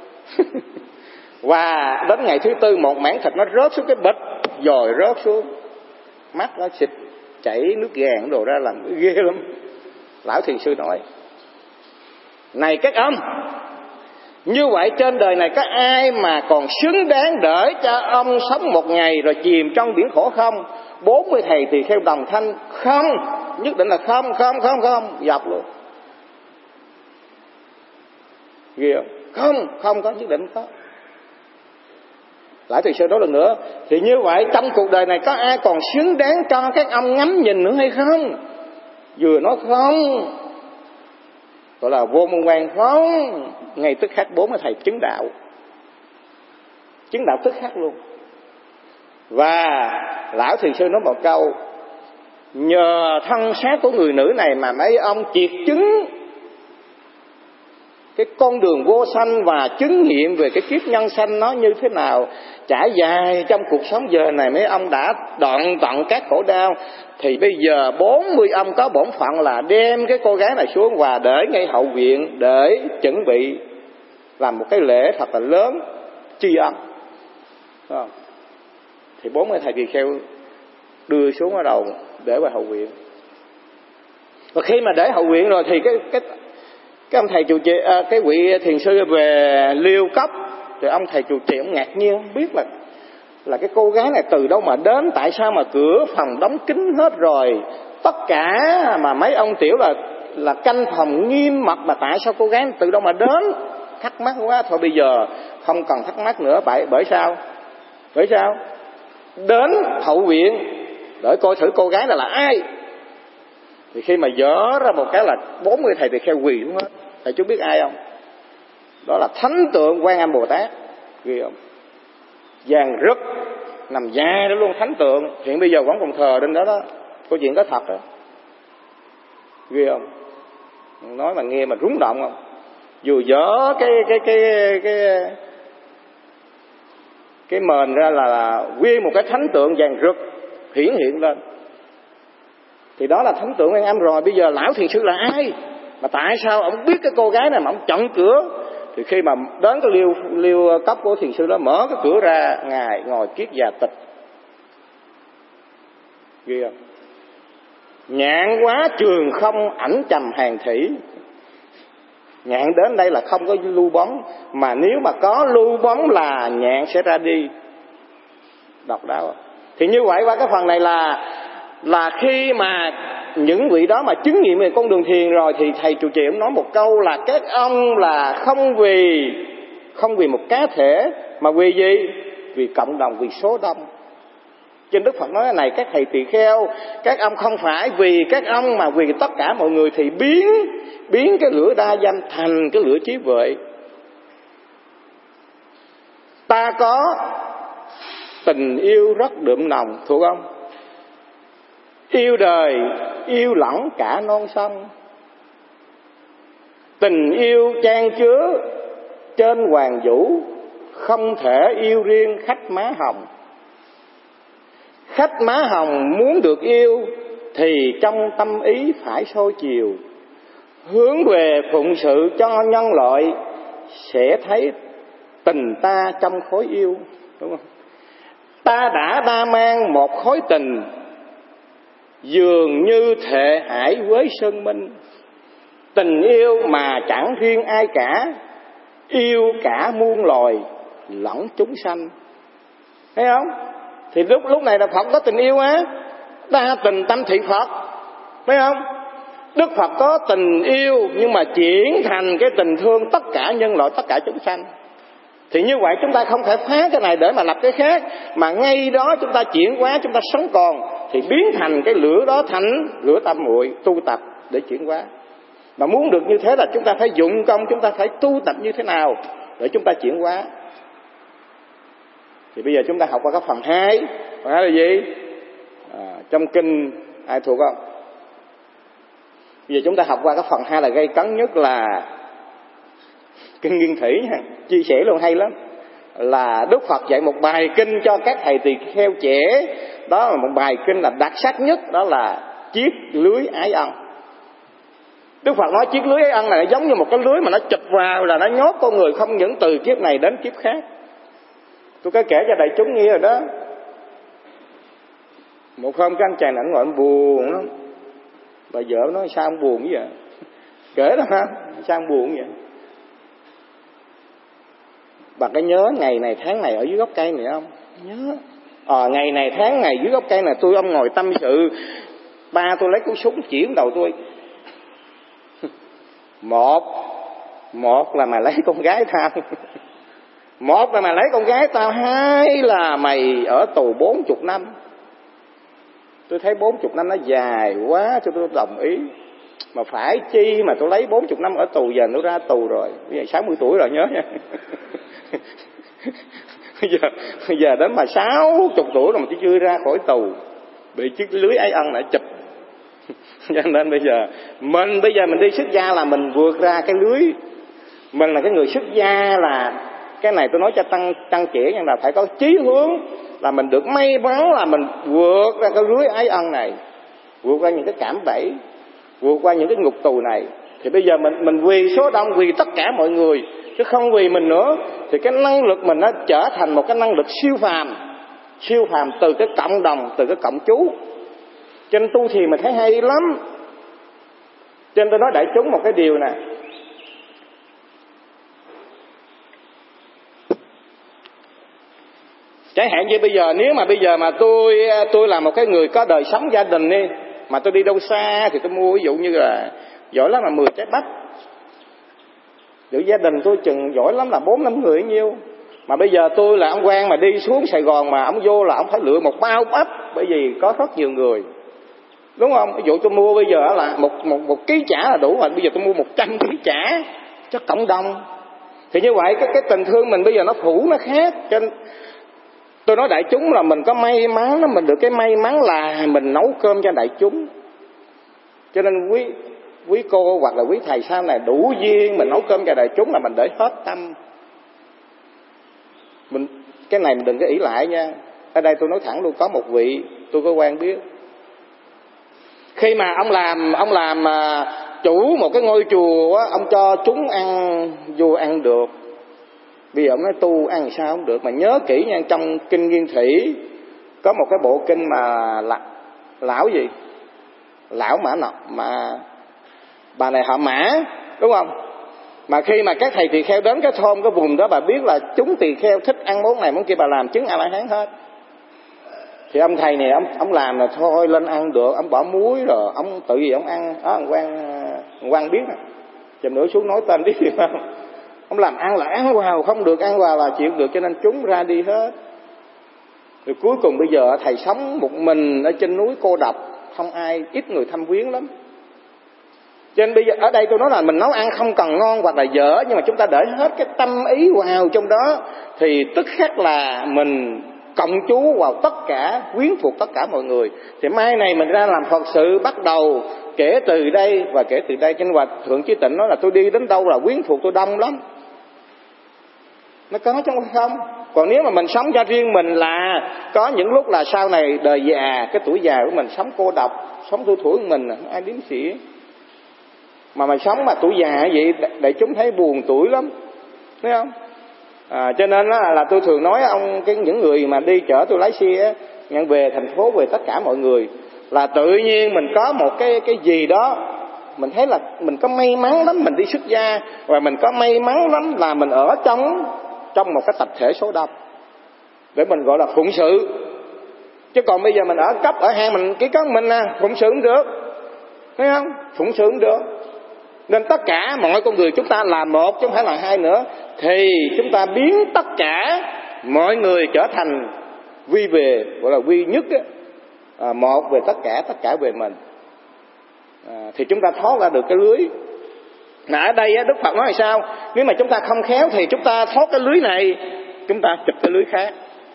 Speaker 1: Và đến ngày thứ tư một mảng thịt nó rớt xuống cái bịch, rồi rớt xuống, mắt nó xịt chảy nước gàn đồ ra làm ghê lắm. Lão thiền sư nói: này các ông, như vậy trên đời này có ai mà còn xứng đáng để cho ông sống một ngày rồi chìm trong biển khổ không? bốn mươi thầy tỳ kheo đồng thanh: không, nhất định là không, không, không, không, dọc luôn. Ghê không? Không, không có, nhất định có. Lại thiền sư nói lần nữa: thì như vậy trong cuộc đời này có ai còn xứng đáng cho các ông ngắm nhìn nữa hay không? Vừa nói không, gọi là vô môn quan không, ngay tức khắc bốn mươi thầy chứng đạo. Chứng đạo tức khắc luôn. Và lão thiền sư nói một câu: nhờ thân xác của người nữ này mà mấy ông triệt chứng cái con đường vô sanh và chứng nghiệm về cái kiếp nhân sanh nó như thế nào, trải dài trong cuộc sống giờ này mấy ông đã đoạn tận các khổ đau. Thì bây giờ bốn mươi ông có bổn phận là đem cái cô gái này xuống và để ngay hậu viện để chuẩn bị làm một cái lễ thật là lớn tri ân. Thì bốn mươi thầy tỳ kheo đưa xuống ở đầu để vào hậu viện. Và khi mà để hậu viện rồi thì cái cái cái ông thầy trụ trì, à, cái vị thiền sư về Liêu Cấp, thì ông thầy trụ trì ông ngạc nhiên, không biết là là cái cô gái này từ đâu mà đến, tại sao mà cửa phòng đóng kín hết rồi, tất cả mà mấy ông tiểu là là canh phòng nghiêm mật, mà tại sao cô gái này từ đâu mà đến? Thắc mắc quá. Thôi bây giờ không cần thắc mắc nữa. Bởi, bởi sao? Bởi sao? Đến hậu viện để coi thử cô gái này là ai. Thì khi mà dỡ ra một cái là bốn mươi thầy tỳ kheo quỳ xuống hết. Thầy chú biết ai không? Đó là thánh tượng Quan Âm Bồ Tát. Ghi không? Vàng rực nằm dài đó luôn, thánh tượng. Hiện bây giờ vẫn còn thờ trên đó đó. Câu chuyện đó thật đó. Ghi không? Nói mà nghe mà rúng động không? Dù dỡ cái cái cái cái cái mền ra là, là nguyên một cái thánh tượng vàng rực hiển hiện lên. Thì đó là thánh tượng Quan Âm rồi. Bây giờ lão thiền sư là ai? Mà tại sao ông biết cái cô gái này mà ông chặn cửa? Thì khi mà đến cái liêu liêu cấp của thiền sư đó, mở cái cửa ra, ngài ngồi kiết già tịch. Ghi không? Nhạn quá trường không ảnh trầm hàng thủy. Nhạn đến đây là không có lưu bóng, mà nếu mà có lưu bóng là nhạn sẽ ra đi. Độc đáo. Thì như vậy qua cái phần này là là khi mà những vị đó mà chứng nghiệm về con đường thiền rồi, thì thầy trụ trì ông nói một câu là các ông là không vì không vì một cá thể, mà vì gì? Vì cộng đồng, vì số đông. Trên Đức Phật nói cái này, các thầy tỳ kheo, các ông không phải vì các ông mà vì tất cả mọi người, thì biến biến cái lửa đa danh thành cái lửa trí huệ. Ta có tình yêu rất đượm nồng, thuộc không? Yêu đời, yêu lẫn cả non sông. Tình yêu chan chứa trên hoàng vũ, không thể yêu riêng khách má hồng. Khách má hồng muốn được yêu, thì trong tâm ý phải sôi chiều. Hướng về phụng sự cho nhân loại, sẽ thấy tình ta trong khối yêu. Đúng không? Ta đã đa mang một khối tình, dường như thệ hải với sơn minh. Tình yêu mà chẳng riêng ai cả, yêu cả muôn loài lẫn chúng sanh. Thấy không? Thì lúc lúc này là Phật có tình yêu á, đa tình tâm thị Phật. Thấy không? Đức Phật có tình yêu nhưng mà chuyển thành cái tình thương tất cả nhân loại, tất cả chúng sanh. Thì như vậy chúng ta không thể phá cái này để mà lập cái khác, mà ngay đó chúng ta chuyển hóa, chúng ta sống còn, thì biến thành cái lửa đó thành lửa tam muội, tu tập để chuyển hóa. Mà muốn được như thế là chúng ta phải dụng công, chúng ta phải tu tập như thế nào để chúng ta chuyển hóa. Thì bây giờ chúng ta học qua cái phần hai. Phần hai là gì? À, trong kinh ai thuộc không? Bây giờ chúng ta học qua cái phần hai là gây cấn nhất là kinh Nguyên Thủy nha. Chia sẻ luôn hay lắm. Là Đức Phật dạy một bài kinh cho các thầy tỳ kheo trẻ. Đó là một bài kinh là đặc sắc nhất, đó là chiếc lưới ái ân. Đức Phật nói chiếc lưới ái ân này giống như một cái lưới mà nó chụp vào là nó nhốt con người không những từ kiếp này đến kiếp khác. Tôi có kể cho đại chúng nghe rồi đó. Một hôm cái anh chàng ảnh ngồi anh buồn lắm. Bà vợ nói sao ông buồn vậy? Kể đó ha, sao ông buồn vậy? Bà có nhớ ngày này tháng này ở dưới gốc cây này không? Nhớ. Ờ, ngày này tháng này dưới gốc cây này tôi ông ngồi tâm sự. Ba tôi lấy cú súng chỉ vào đầu tôi. Một Một là mày lấy con gái tao. Một là mày lấy con gái tao. Hai là mày ở tù bốn chục năm. Tôi thấy bốn chục năm nó dài quá cho tôi đồng ý. Mà phải chi mà tôi lấy bốn chục năm ở tù, giờ nó ra tù rồi. Bây giờ sáu mươi tuổi rồi nhớ nha. Bây giờ, bây giờ đến mà sáu mươi tuổi rồi mà tôi chưa ra khỏi tù, bị chiếc lưới ái ân đã chụp. Cho nên bây giờ mình bây giờ mình đi xuất gia là mình vượt ra cái lưới. Mình là cái người xuất gia là cái này tôi nói cho tăng tăng trẻ nhưng là phải có chí hướng, là mình được may mắn là mình vượt ra cái lưới ái ân này, vượt qua những cái cảm bẫy, vượt qua những cái ngục tù này. Thì bây giờ mình mình vì số đông, vì tất cả mọi người chứ không vì mình nữa, thì cái năng lực mình nó trở thành một cái năng lực siêu phàm, siêu phàm từ cái cộng đồng, từ cái cộng chú. Cho nên tu thì mình thấy hay lắm. Cho nên tôi nói đại chúng một cái điều nè, Chẳng hạn như bây giờ, nếu mà bây giờ mà tôi tôi là một cái người có đời sống gia đình đi, mà tôi đi đâu xa thì tôi mua ví dụ như là giỏi lắm là mười trái bắp. Giữa gia đình tôi chừng giỏi lắm là bốn năm người nhiêu. Mà bây giờ tôi là ông quan mà đi xuống Sài Gòn mà ông vô là ông phải lựa một bao bắp, bởi vì có rất nhiều người, đúng không? Ví dụ tôi mua bây giờ là một một một ký chả là đủ rồi, bây giờ tôi mua một trăm ký chả cho cộng đồng. Thì như vậy cái cái tình thương mình bây giờ nó phủ nó khác. Cho nên tôi nói đại chúng là mình có may mắn đó, mình được cái may mắn là mình nấu cơm cho đại chúng. Cho nên quý quý cô hoặc là quý thầy sau này đủ duyên mình nấu cơm cho đại chúng là mình để hết tâm. Mình cái này mình đừng có ỷ lại nha. Ở đây tôi nói thẳng luôn, có một vị tôi có quen biết, khi mà ông làm ông làm chủ một cái ngôi chùa á, ông cho chúng ăn vô ăn được. Bây giờ ông nói tu ăn sao không được, mà nhớ kỹ nha, trong kinh Nguyên Thủy có một cái bộ kinh mà là, lão gì lão mã nọ mà bà này họ Mã, đúng không? Mà khi mà các thầy tỳ kheo đến cái thôn cái vùng đó, bà biết là chúng tỳ kheo thích ăn món này món kia, bà làm chứng A La Hán hết. Thì ông thầy này ông ông làm là thôi lên ăn được, ông bỏ muối rồi ông tự gì ông ăn. Đó ông quan ông quan biết nè, chừng nữa xuống nói tên biết gì không. Ông làm ăn là ăn vào, không được ăn vào là chịu được, cho nên chúng ra đi hết. Rồi cuối cùng bây giờ thầy sống một mình ở trên núi cô độc, không ai, ít người thăm viếng lắm. Cho nên bây giờ ở đây tôi nói là mình nấu ăn không cần ngon hoặc là dở, nhưng mà chúng ta để hết cái tâm ý vào trong đó thì tức khắc là mình cộng chú vào tất cả, quyến thuộc tất cả mọi người. Thì mai này mình ra làm Phật sự bắt đầu kể từ đây và kể từ đây. Trên Hòa Thượng Chí Tịnh nói là tôi đi đến đâu là quyến thuộc tôi đông lắm. Nó có chứ không? Còn nếu mà mình sống cho riêng mình là có những lúc là sau này đời già, cái tuổi già của mình sống cô độc, sống tuổi tuổi của mình ai đếm xỉa. Mà mình sống mà tuổi già vậy để chúng thấy buồn tuổi lắm, thấy không? À, cho nên là, là tôi thường nói ông cái những người mà đi chở tôi lái xe nhận về thành phố, về tất cả mọi người, là tự nhiên mình có một cái cái gì đó mình thấy là mình có may mắn lắm, mình đi xuất gia, và mình có may mắn lắm là mình ở trong trong một cái tập thể số đông để mình gọi là phụng sự. Chứ còn bây giờ mình ở cấp ở hang mình cái con mình à, phụng sự không được, thấy không? Phụng sự không được. Nên tất cả mọi con người chúng ta là một chứ không phải là hai nữa, thì chúng ta biến tất cả mọi người trở thành quy về, gọi là quy nhất á, à, một về tất cả, tất cả về mình, à, thì chúng ta thoát ra được cái lưới. Mà ở đây á, Đức Phật nói là sao? Nếu mà chúng ta không khéo thì chúng ta thoát cái lưới này, chúng ta chụp cái lưới khác.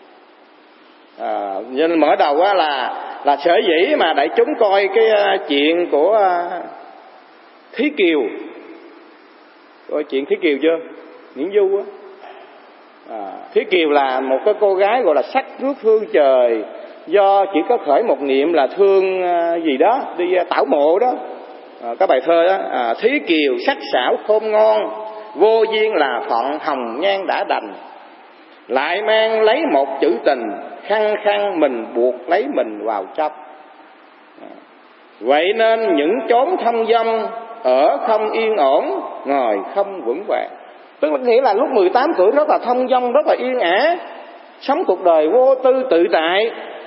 Speaker 1: À, nên mở đầu á là là sở dĩ mà đại chúng coi cái uh, chuyện của uh, Thí Kiều. Coi chuyện Thí Kiều chưa? Nguyễn Du á. À, Thí Kiều là một cái cô gái gọi là sắc nước hương trời, do chỉ có khởi một niệm là thương uh, gì đó đi uh, tảo mộ đó. À, có bài thơ đó, à, Thí Kiều sắc sảo khôn ngon, vô duyên là phận hồng nhan đã đành, lại mang lấy một chữ tình, khăng khăng mình buộc lấy mình vào trong. À, vậy nên những chốn thâm dâm, ở không yên ổn, ngồi không vững vàng. Tức là nghĩa là lúc mười tám tuổi rất là thông dong, rất là yên ả, sống cuộc đời vô tư tự tại.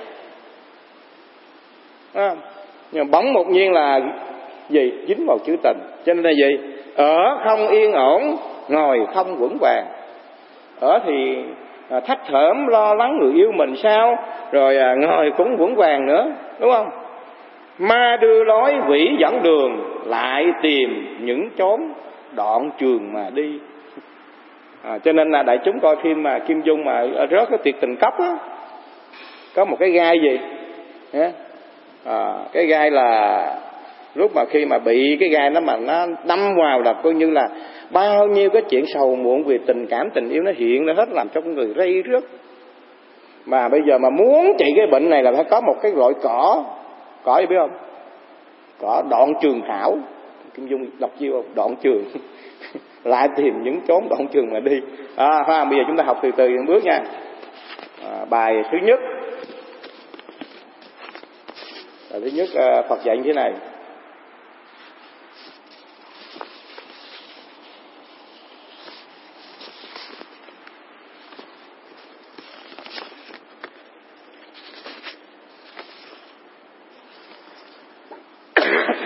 Speaker 1: À, nhưng bỗng một nhiên là gì? Dính vào chữ tình. Cho nên là gì? Ở không yên ổn, ngồi không vững vàng. Ở thì à, thách thởm lo lắng người yêu mình sao, rồi à, ngồi cũng vững vàng nữa, đúng không? Ma đưa lối vĩ dẫn đường, lại tìm những chốn đoạn trường mà đi. À, cho nên là đại chúng coi phim mà Kim Dung mà rớt cái tuyệt tình cốc á, có một cái gai gì? À, cái gai là lúc mà khi mà bị cái gai nó mà nó đâm vào là coi như là bao nhiêu cái chuyện sầu muộn về tình cảm tình yêu nó hiện ra hết, làm cho con người rây rứt. Mà bây giờ mà muốn trị cái bệnh này là phải có một cái loại cỏ, cỏ gì biết không? Cỏ đoạn trường thảo. Kim Dung đọc chiêu không? Đoạn trường. Lại tìm những chốn đoạn trường mà đi. À, ha, bây giờ chúng ta học từ từ bước nha. À, bài thứ nhất. Bài thứ nhất à, Phật dạy như thế này.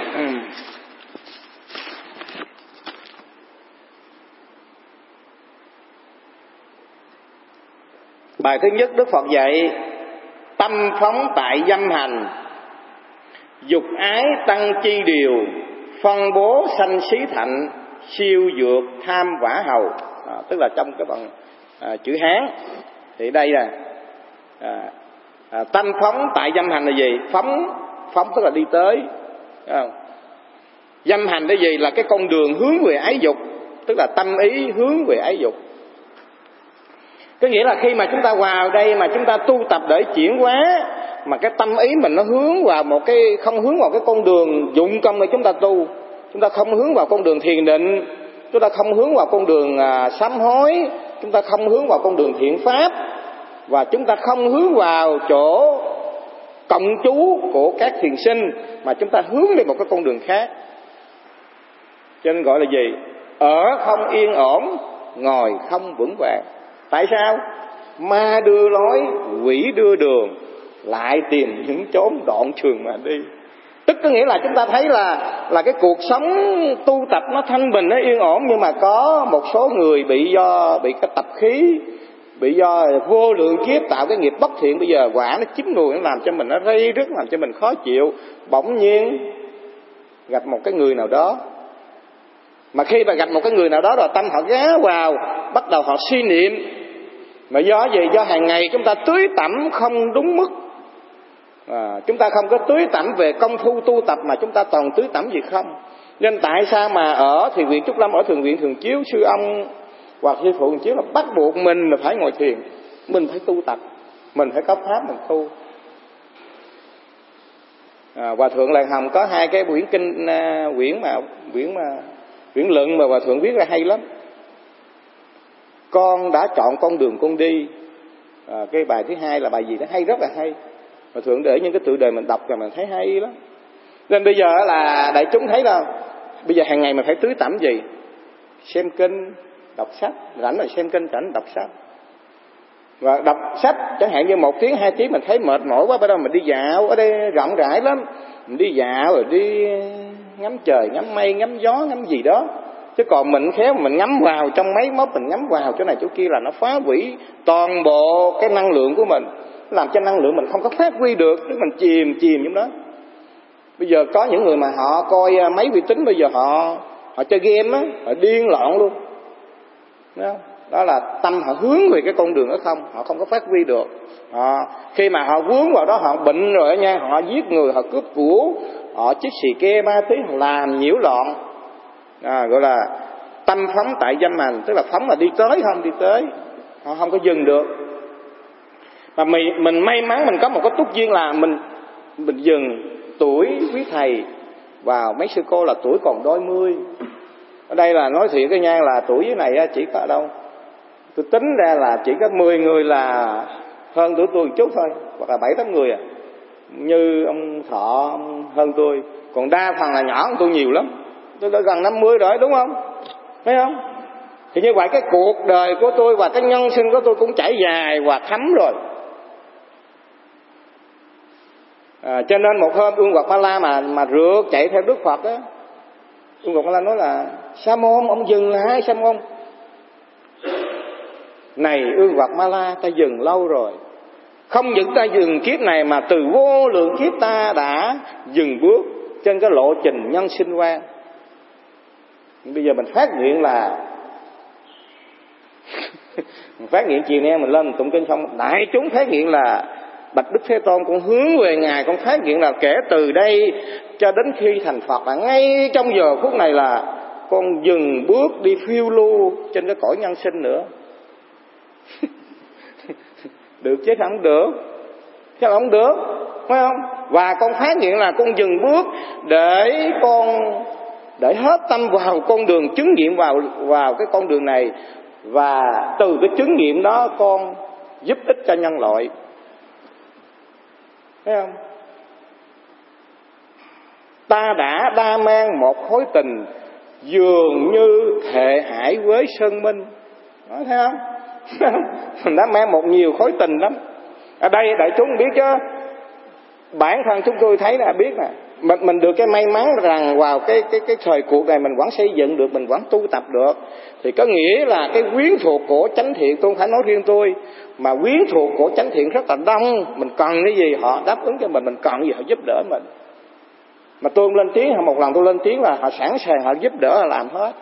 Speaker 1: Bài thứ nhất, Đức Phật dạy tâm phóng tại dâm hành, dục ái tăng chi điều, phân bố sanh xí thạnh, siêu dược tham quả hầu. À, tức là trong cái bằng à, chữ Hán thì đây là à, à, tâm phóng tại dâm hành là gì? Phóng phóng tức là đi tới. À, dâm hành là gì? Là cái con đường hướng về ái dục, tức là tâm ý hướng về ái dục. Có nghĩa là khi mà chúng ta vào đây mà chúng ta tu tập để chuyển hóa, mà cái tâm ý mình nó hướng vào một cái, không hướng vào cái con đường dụng công để chúng ta tu, chúng ta không hướng vào con đường thiền định, chúng ta không hướng vào con đường à, sám hối, chúng ta không hướng vào con đường thiện pháp, và chúng ta không hướng vào chỗ cộng trú của các thiền sinh, mà chúng ta hướng về một cái con đường khác. Cho nên gọi là gì? Ở không yên ổn, ngồi không vững vàng. Tại sao? Ma đưa lối, quỷ đưa đường, lại tìm những chốn đoạn trường mà đi. Tức có nghĩa là chúng ta thấy là là cái cuộc sống tu tập nó thanh bình, nó yên ổn, nhưng mà có một số người bị do bị cái tập khí, bị do vô lượng kiếp tạo cái nghiệp bất thiện, bây giờ quả nó chiếm nuôi, nó làm cho mình nó rây rứt, làm cho mình khó chịu. Bỗng nhiên gặp một cái người nào đó, mà khi mà gặp một cái người nào đó rồi tâm họ gá vào, bắt đầu họ suy niệm. Mà do gì? Do hàng ngày chúng ta tưới tẩm không đúng mức, à, chúng ta không có tưới tẩm về công phu tu tập, mà chúng ta toàn tưới tẩm gì không. Nên tại sao mà ở thiền viện Trúc Lâm, ở thiền viện Thường Chiếu, sư ông hoặc sư phụ Thường Chiếu là bắt buộc mình là phải ngồi thiền, mình phải tu tập, mình phải có pháp mình tu. À, Hòa thượng Làng Hồng có hai cái quyển kinh, uh, quyển mà quyển mà quyển luận mà Hòa thượng viết ra hay lắm. Con đã chọn con đường con đi. À, cái bài thứ hai là bài gì đó hay, rất là hay. Hòa thượng để những cái tựa đề mình đọc rồi mình thấy hay lắm. Nên bây giờ là đại chúng thấy đâu, bây giờ hàng ngày mình phải tưới tẩm gì? Xem kinh, đọc sách, rảnh là xem kinh, rảnh đọc sách. Và đọc sách chẳng hạn như một tiếng hai tiếng mình thấy mệt mỏi quá, bắt đầu mình đi dạo, ở đây rộng rãi lắm, mình đi dạo rồi đi ngắm trời, ngắm mây, ngắm gió, ngắm gì đó. Chứ còn mình khéo mình ngắm vào trong máy móc, mình ngắm vào chỗ này chỗ kia là nó phá hủy toàn bộ cái năng lượng của mình, làm cho năng lượng mình không có phát huy được, chứ mình chìm chìm trong đó. Bây giờ có những người mà họ coi máy vi tính, bây giờ họ họ chơi game á, họ điên loạn luôn. Đúng không? Đó là tâm họ hướng về cái con đường đó không, họ không có phát huy được. Họ, khi mà họ vướng vào đó họ bệnh rồi nha, họ giết người, họ cướp của, họ chích xì ke ma túy, họ làm nhiễu loạn. À, gọi là tâm phóng tại dâm hành, tức là phóng là đi tới không, đi tới, họ không có dừng được. Mà mình, mình may mắn mình có một cái túc duyên là mình mình dừng tuổi quý thầy vào mấy sư cô là tuổi còn đôi mươi. Ở đây là nói thiệt cái nha, là tuổi dưới này chỉ có ở đâu, tôi tính ra là chỉ có mười người là hơn tuổi tôi một chút thôi, hoặc là bảy tám người à. Như ông Thọ ông hơn tôi, còn đa phần là nhỏ hơn tôi nhiều lắm. Tôi đã gần năm mươi rồi, đúng không? Thấy không? Thì như vậy cái cuộc đời của tôi và cái nhân sinh của tôi cũng trải dài và thấm rồi. À, cho nên một hôm Ương Quật Ma La mà mà rượt chạy theo Đức Phật á, Ương Quật Ma La nói là: Sa môn, ông dừng lại, Sa môn. Này Ương Quật Ma La, ta dừng lâu rồi. Không những ta dừng kiếp này mà từ vô lượng kiếp ta đã dừng bước trên cái lộ trình nhân sinh quan. Bây giờ mình phát nguyện là mình phát nguyện chiều nay mình lên mình tụng kinh xong, đại chúng phát nguyện là bạch Đức Thế Tôn, con hướng về Ngài, con phát nguyện là kể từ đây cho đến khi thành Phật, là ngay trong giờ phút này là con dừng bước đi phiêu lưu trên cái cõi nhân sinh nữa. Được chứ không được, chứ không được, phải không? Và con phát nguyện là con dừng bước để con để hết tâm vào con đường chứng nghiệm vào vào cái con đường này, và từ cái chứng nghiệm đó con giúp ích cho nhân loại, thấy không? Ta đã đa mang một khối tình, dường như thệ hải với sơn minh. Nói thấy không? Mình đã mang một nhiều khối tình lắm. Ở đây đại chúng biết chứ, bản thân chúng tôi thấy là biết nè, mình mình được cái may mắn rằng vào cái cái cái thời cuộc này mình vẫn xây dựng được, mình vẫn tu tập được, thì có nghĩa là cái quyến thuộc của chánh thiện, tôi không phải nói riêng tôi, mà quyến thuộc của chánh thiện rất là đông. Mình cần cái gì họ đáp ứng cho mình, mình cần gì họ giúp đỡ mình. Mà tôi không lên tiếng, một lần tôi lên tiếng là họ sẵn sàng, họ giúp đỡ, họ làm hết.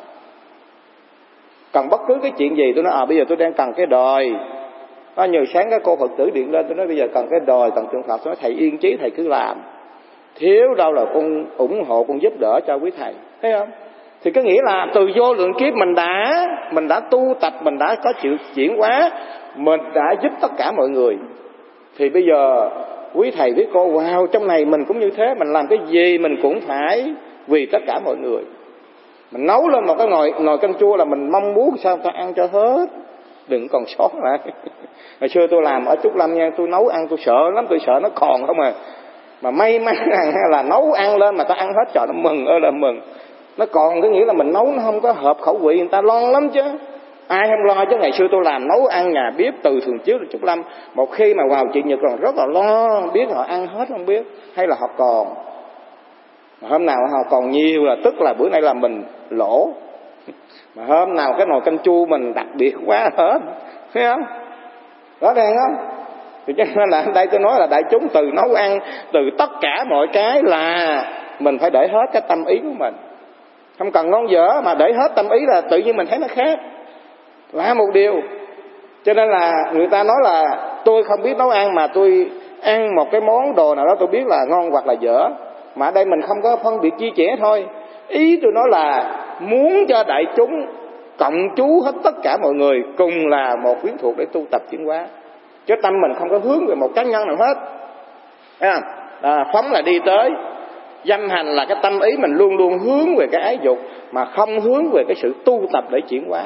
Speaker 1: Cần bất cứ cái chuyện gì tôi nói à bây giờ tôi đang cần cái đòi. Nó như sáng cái cô Phật tử điện lên, tôi nói bây giờ cần cái đòi, cần trường Phật. Tôi nói thầy yên chí, thầy cứ làm, thiếu đâu là con ủng hộ, con giúp đỡ cho quý thầy, thấy không? Thì có nghĩa là từ vô lượng kiếp mình đã mình đã tu tập, mình đã có chịu chuyển hóa, mình đã giúp tất cả mọi người. Thì bây giờ quý thầy quý cô wow, trong này mình cũng như thế, mình làm cái gì mình cũng phải vì tất cả mọi người. Mình nấu lên một cái nồi nồi canh chua là mình mong muốn sao ta ăn cho hết, đừng còn sót lại. Hồi xưa tôi làm ở Trúc Lâm nha, tôi nấu ăn tôi sợ lắm, tôi sợ nó còn không à. Mà may mắn rằng là nấu ăn lên mà ta ăn hết, trời nó mừng ơi là mừng. Nó còn có nghĩa là mình nấu nó không có hợp khẩu vị, người ta lo lắm chứ. Ai không lo chứ, ngày xưa tôi làm nấu ăn nhà bếp từ thường trước là Trúc Lâm. Một khi mà vào chị Nhật còn rất là lo, biết họ ăn hết không biết, hay là họ còn. Mà hôm nào họ còn nhiều là tức là bữa nay là mình lỗ. Mà hôm nào cái nồi canh chua mình đặc biệt quá hết, thấy không? Rõ ràng không? Thì cho nên là đây tôi nói là đại chúng từ nấu ăn, từ tất cả mọi cái là mình phải để hết cái tâm ý của mình. Không cần ngon dở mà để hết tâm ý là tự nhiên mình thấy nó khác, là một điều. Cho nên là người ta nói là tôi không biết nấu ăn mà tôi ăn một cái món đồ nào đó tôi biết là ngon hoặc là dở. Mà ở đây mình không có phân biệt chia sẻ thôi. Ý tôi nói là muốn cho đại chúng cộng chú hết tất cả mọi người cùng là một quyến thuộc để tu tập chuyển hóa. Chứ tâm mình không có hướng về một cá nhân nào hết. À, à, phóng là đi tới. Dâm hành là cái tâm ý mình luôn luôn hướng về cái ái dục, mà không hướng về cái sự tu tập để chuyển hóa.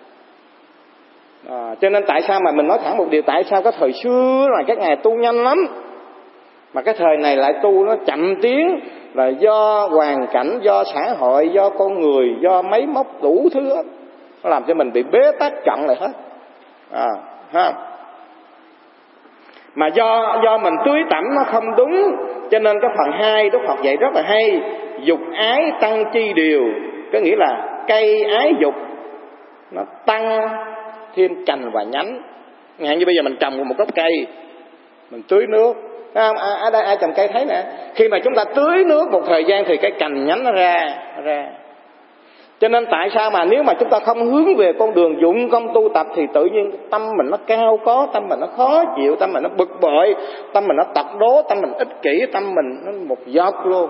Speaker 1: À, cho nên tại sao mà mình nói thẳng một điều, tại sao cái thời xưa là các ngài tu nhanh lắm, mà cái thời này lại tu nó chậm tiến, là do hoàn cảnh, do xã hội, do con người, do máy móc đủ thứ hết. Nó làm cho mình bị bế tắc chặn lại hết. À, ha. Mà do do mình tưới tẩm nó không đúng, cho nên cái phần hai Đức Phật dạy rất là hay. Dục ái tăng chi điều, có nghĩa là cây ái dục nó tăng thêm cành và nhánh. Ngay như bây giờ mình trồng một gốc cây, mình tưới nước, thấy không? Ở đây ai trồng cây thấy nè, khi mà chúng ta tưới nước một thời gian thì cái cành nhánh nó ra nó ra. Cho nên tại sao mà nếu mà chúng ta không hướng về con đường dụng công tu tập thì tự nhiên tâm mình nó cao có, tâm mình nó khó chịu, tâm mình nó bực bội, tâm mình nó tật đố, tâm mình ích kỷ, tâm mình nó một dọc luôn.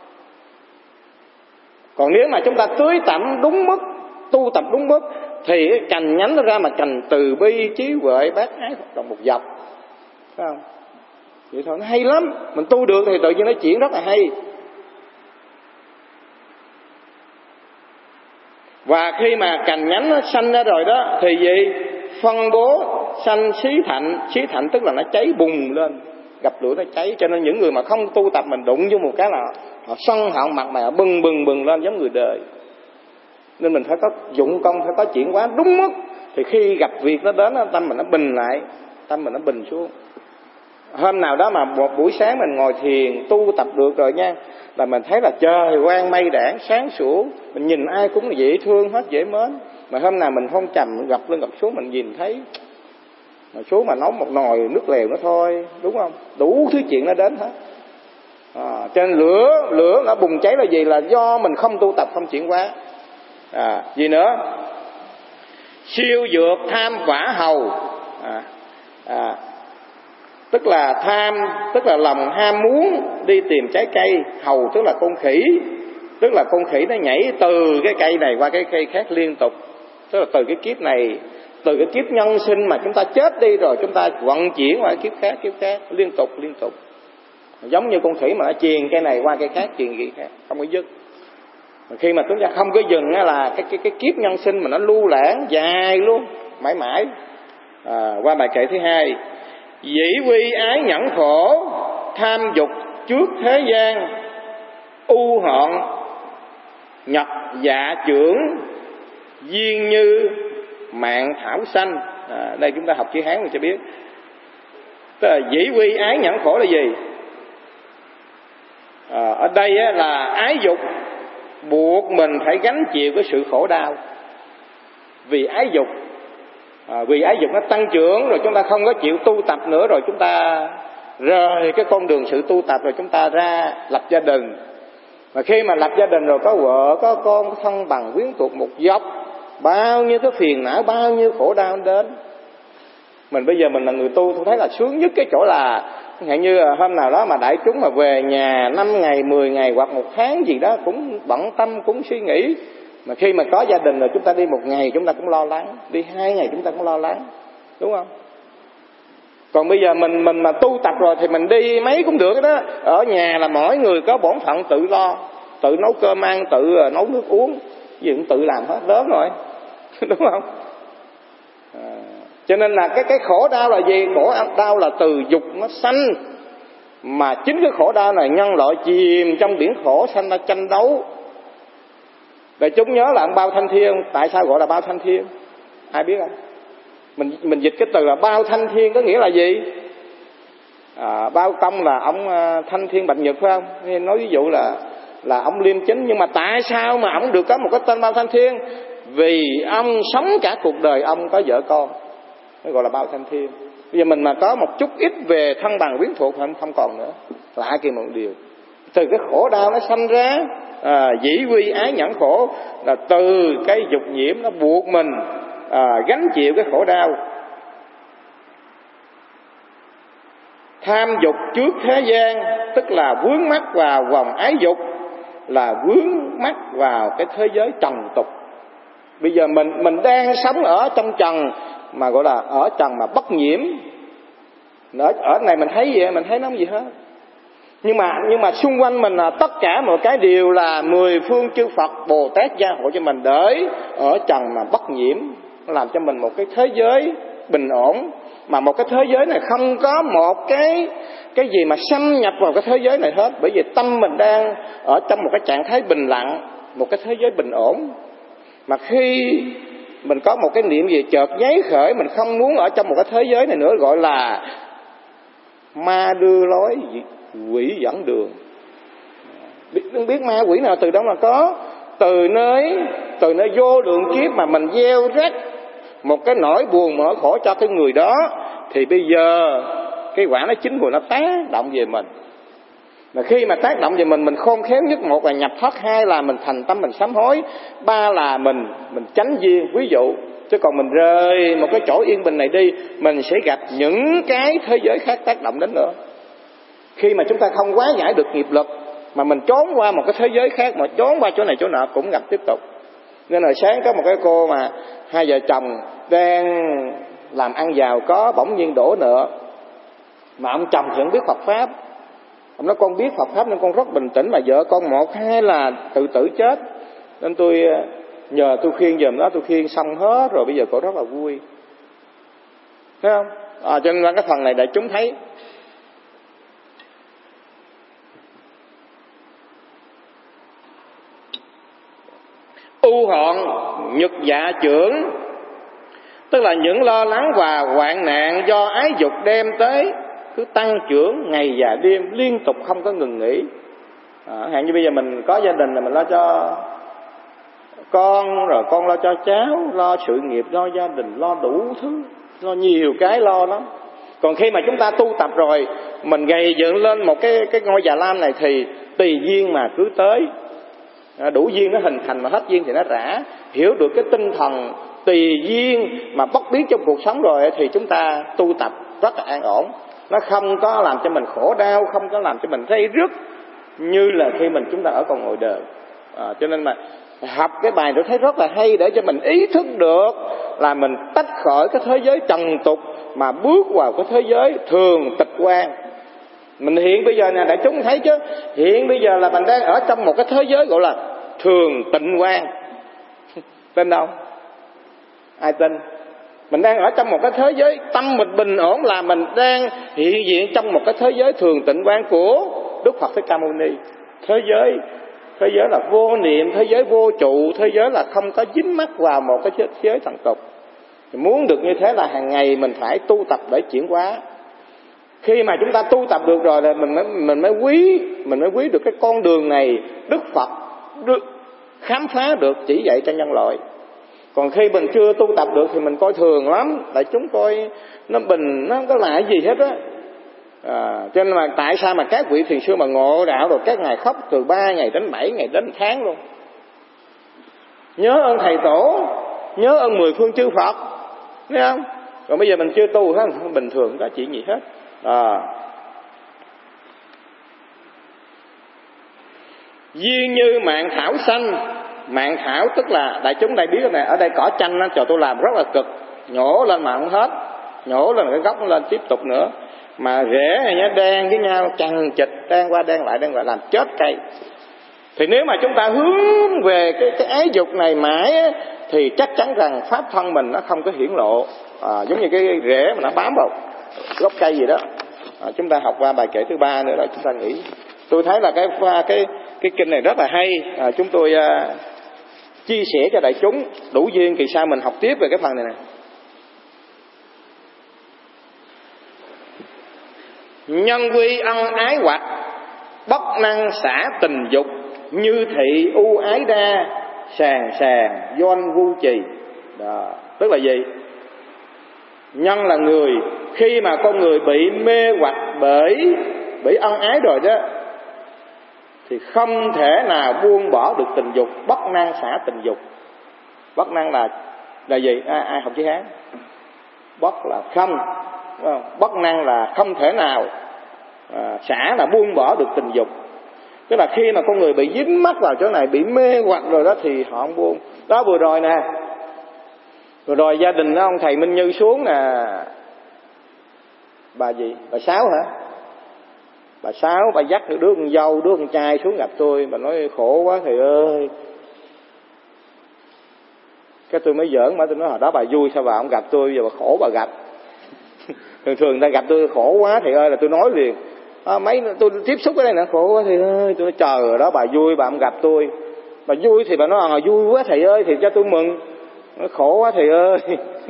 Speaker 1: Còn nếu mà chúng ta tưới tẩm đúng mức, tu tập đúng mức thì cái cành nhánh nó ra, mà cành từ bi, trí huệ, bác ái hoạt động một dọc, phải không? Vậy thôi, nó hay lắm. Mình tu được thì tự nhiên nó chuyển rất là hay. Và khi mà cành nhánh nó sanh ra rồi đó thì gì? Phân bố sanh xí thạnh. Xí thạnh tức là nó cháy bùng lên, gặp lửa nó cháy. Cho nên những người mà không tu tập mình đụng vô một cái là họ sân hận, mặt mày họ bừng bừng bừng lên giống người đời. Nên mình phải có dụng công, phải có chuyển hóa đúng mức, thì khi gặp việc nó đến, tâm mình nó bình lại, tâm mình nó bình xuống. Hôm nào đó mà một buổi sáng mình ngồi thiền tu tập được rồi nha, là mình thấy là trời quang mây đảng sáng sủa, mình nhìn ai cũng dễ thương hết, dễ mến. Mà hôm nào mình không trầm, mình gặp lên gặp xuống, mình nhìn thấy mà xuống mà nấu một nồi nước lèo nữa thôi, đúng không? Đủ thứ chuyện nó đến hết. À, trên lửa lửa nó bùng cháy là gì? Là do mình không tu tập, không chuyển hóa. À, gì nữa? Siêu dược tham quả hầu. À, à, tức là tham, tức là lòng ham muốn đi tìm trái cây. Hầu tức là con khỉ, tức là con khỉ nó nhảy từ cái cây này qua cái cây khác liên tục. Tức là từ cái kiếp này, từ cái kiếp nhân sinh mà chúng ta chết đi rồi, chúng ta vận chuyển qua kiếp khác, kiếp khác liên tục liên tục. Giống như con khỉ mà nó truyền cây này qua cây khác, truyền cây khác, không có dứt. Mà khi mà chúng ta không có dừng là cái cái cái kiếp nhân sinh mà nó lưu lãng dài luôn, mãi mãi. À, qua bài kệ thứ hai. Dĩ quy ái nhẫn khổ, tham dục trước thế gian, u hận nhập dạ trưởng, duyên như mạng thảo xanh. À, đây chúng ta học chữ Hán mình sẽ biết. Tức là dĩ quy ái nhẫn khổ là gì? À, ở đây á, là ái dục buộc mình phải gánh chịu cái sự khổ đau vì ái dục. À, vì ái dục nó tăng trưởng rồi chúng ta không có chịu tu tập nữa, rồi chúng ta rời cái con đường sự tu tập, rồi chúng ta ra lập gia đình. Mà khi mà lập gia đình rồi có vợ có con, có thân bằng quyến thuộc một dọc, bao nhiêu cái phiền não, bao nhiêu khổ đau đến. Mình bây giờ mình là người tu, tôi thấy là sướng nhất cái chỗ là hẹn như hôm nào đó mà đại chúng mà về nhà năm ngày, mười ngày hoặc một tháng gì đó cũng bận tâm, cũng suy nghĩ. Mà khi mà có gia đình rồi chúng ta đi một ngày chúng ta cũng lo lắng, đi hai ngày chúng ta cũng lo lắng, đúng không? Còn bây giờ mình mình mà tu tập rồi thì mình đi mấy cũng được đó. Ở nhà là mỗi người có bổn phận tự lo, tự nấu cơm ăn, tự nấu nước uống, gì cũng tự làm hết, lớn rồi đúng không? À, cho nên là cái cái khổ đau là gì? Khổ đau là từ dục nó sanh, mà chính cái khổ đau này nhân loại chìm trong biển khổ sanh ra tranh đấu. Để chúng nhớ là ông Bao Thanh Thiên. Tại sao gọi là Bao Thanh Thiên? Ai biết không? Mình mình dịch cái từ là Bao Thanh Thiên có nghĩa là gì? À, Bao Công là ông Thanh Thiên Bạch Nhật phải không? Nên nói ví dụ là là ông liêm chính. Nhưng mà tại sao mà ông được có một cái tên Bao Thanh Thiên? Vì ông sống cả cuộc đời ông có vợ con, nó gọi là Bao Thanh Thiên. Bây giờ mình mà có một chút ít về thân bằng quyến thuộc không không còn nữa. Lạ kỳ một điều, từ cái khổ đau nó sanh ra. À, dĩ quy ái nhẫn khổ là từ cái dục nhiễm nó buộc mình à, gánh chịu cái khổ đau. Tham dục trước thế gian tức là vướng mắc vào vòng ái dục, là vướng mắc vào cái thế giới trần tục. Bây giờ mình mình đang sống ở trong trần mà gọi là ở trần mà bất nhiễm. Ở, ở này mình thấy gì? Mình thấy nó không gì hết. Nhưng mà nhưng mà xung quanh mình là tất cả mọi cái đều là mười phương chư Phật Bồ Tát gia hộ cho mình để ở trần mà bất nhiễm, nó làm cho mình một cái thế giới bình ổn. Mà một cái thế giới này không có một cái cái gì mà xâm nhập vào cái thế giới này hết, bởi vì tâm mình đang ở trong một cái trạng thái bình lặng, một cái thế giới bình ổn. Mà khi mình có một cái niệm gì chợt giấy khởi, mình không muốn ở trong một cái thế giới này nữa, gọi là ma đưa lối, quỷ dẫn đường. Đừng biết ma quỷ nào từ đâu mà có. Từ nơi từ nơi vô lượng kiếp mà mình gieo rắc một cái nỗi buồn nỗi khổ cho cái người đó, thì bây giờ cái quả nó chính của nó tác động về mình. Mà khi mà tác động về mình, mình khôn khéo nhất, một là nhập thoát, hai là mình thành tâm mình sám hối, ba là mình mình tránh duyên. Ví dụ, chứ còn mình rời một cái chỗ yên bình này đi, mình sẽ gặp những cái thế giới khác tác động đến nữa. Khi mà chúng ta không quá giải được nghiệp lực mà mình trốn qua một cái thế giới khác, mà trốn qua chỗ này chỗ nọ cũng gặp tiếp tục. Nên là sáng có một cái cô mà hai vợ chồng đang làm ăn giàu có, bỗng nhiên đổ nợ. Mà ông chồng thì không biết Phật Pháp. Ông nói con biết Phật Pháp nên con rất bình tĩnh, mà vợ con một hai là tự tử chết. Nên tôi nhờ tôi khuyên giùm đó, tôi khuyên xong hết rồi, bây giờ cô rất là vui. Thấy không? À, cho nên là cái phần này để chúng thấy. U họn nhược dạ trưởng, tức là những lo lắng và hoạn nạn do ái dục đem tới cứ tăng trưởng ngày và đêm, liên tục không có ngừng nghỉ. À, hạn như bây giờ mình có gia đình là mình lo cho con, rồi con lo cho cháu, lo sự nghiệp, lo gia đình, lo đủ thứ, lo nhiều cái lo lắm. Còn khi mà chúng ta tu tập rồi, mình gầy dựng lên một cái cái ngôi Già Lam này thì tùy duyên mà cứ tới. À, đủ duyên nó hình thành, mà hết duyên thì nó rã. Hiểu được cái tinh thần tùy duyên mà bất biến trong cuộc sống rồi thì chúng ta tu tập rất là an ổn. Nó không có làm cho mình khổ đau, không có làm cho mình rây rứt như là khi mình chúng ta ở còn ngồi đời. À, cho nên mà học cái bài tôi thấy rất là hay, để cho mình ý thức được là mình tách khỏi cái thế giới trần tục mà bước vào cái thế giới thường tịch quan. Mình hiện bây giờ nè, đại chúng thấy chứ, hiện bây giờ là mình đang ở trong một cái thế giới gọi là thường tịnh quan. Tin đâu? Ai tin? Mình đang ở trong một cái thế giới tâm mình bình ổn, là mình đang hiện diện trong một cái thế giới thường tịnh quan của Đức Phật Thích Ca Mâu Ni. Thế giới thế giới là vô niệm, thế giới vô trụ, thế giới là không có dính mắc vào một cái thế giới trần tục. Muốn được như thế là hàng ngày mình phải tu tập để chuyển hóa. Khi mà chúng ta tu tập được rồi là mình mới mình mới quý mình mới quý được cái con đường này Đức Phật được khám phá được, chỉ dạy cho nhân loại. Còn khi mình chưa tu tập được thì mình coi thường lắm, tại chúng coi nó bình, nó không có lại gì hết á. À, cho nên là tại sao mà các vị thiền sư mà ngộ đạo rồi các ngài khóc từ ba ngày đến bảy ngày đến tháng luôn. Nhớ ơn thầy tổ, nhớ ơn mười phương chư Phật, thấy không? Còn bây giờ mình chưa tu hết, bình thường không có chuyện gì hết. À. Duyên như mạng thảo xanh. Mạng thảo tức là đại chúng đây biết này, ở đây cỏ chanh đó, cho tôi làm rất là cực, nhổ lên mà không hết, nhổ lên cái gốc nó lên tiếp tục nữa, mà rễ này nhá đan với nhau chằng chịt, đan qua đan lại đan lại làm chết cây. Thì nếu mà chúng ta hướng về cái cái ái dục này mãi á, thì chắc chắn rằng pháp thân mình nó không có hiển lộ. À, giống như cái rễ mà nó bám vào gốc cây gì đó. À, chúng ta học qua bài kệ thứ ba nữa đó, chúng ta nghĩ. Tôi thấy là cái cái cái kinh này rất là hay. À, chúng tôi à, chia sẻ cho đại chúng, đủ duyên kỳ sau mình học tiếp về cái phần này nè. Nhân quy ân ái hoạch, bất năng xả tình dục, như thị ưu ái đa, sàng sàng doan vu trì. Đó, tức là gì? Nhân là người, khi mà con người bị mê hoặc bởi bởi ân ái rồi đó, thì không thể nào buông bỏ được tình dục, bất năng xả tình dục. Bất năng là là gì? À, ai học chữ Hán? Bất là không, không? Bất năng là không thể nào, à, xả là buông bỏ được tình dục. Tức là khi mà con người bị dính mắc vào chỗ này, bị mê hoặc rồi đó thì họ không buông. Đó vừa rồi nè, vừa rồi gia đình đó, ông thầy Minh Như xuống nè, bà gì? Bà Sáu hả? Bà Sáu, bà dắt đứa con dâu, đứa con trai xuống gặp tôi. Bà nói khổ quá thầy ơi. Cái tôi mới giỡn mà tôi nói hồi đó bà vui sao bà không gặp tôi, giờ bà khổ bà gặp. Thường thường người ta gặp tôi khổ quá thầy ơi là tôi nói liền. À, mấy tôi tiếp xúc cái này nè, khổ quá thầy ơi. Tôi nói trời rồi đó bà vui bà không gặp tôi. Bà vui thì bà nói à, vui quá thầy ơi thì cho tôi mừng. Nói khổ quá thầy ơi.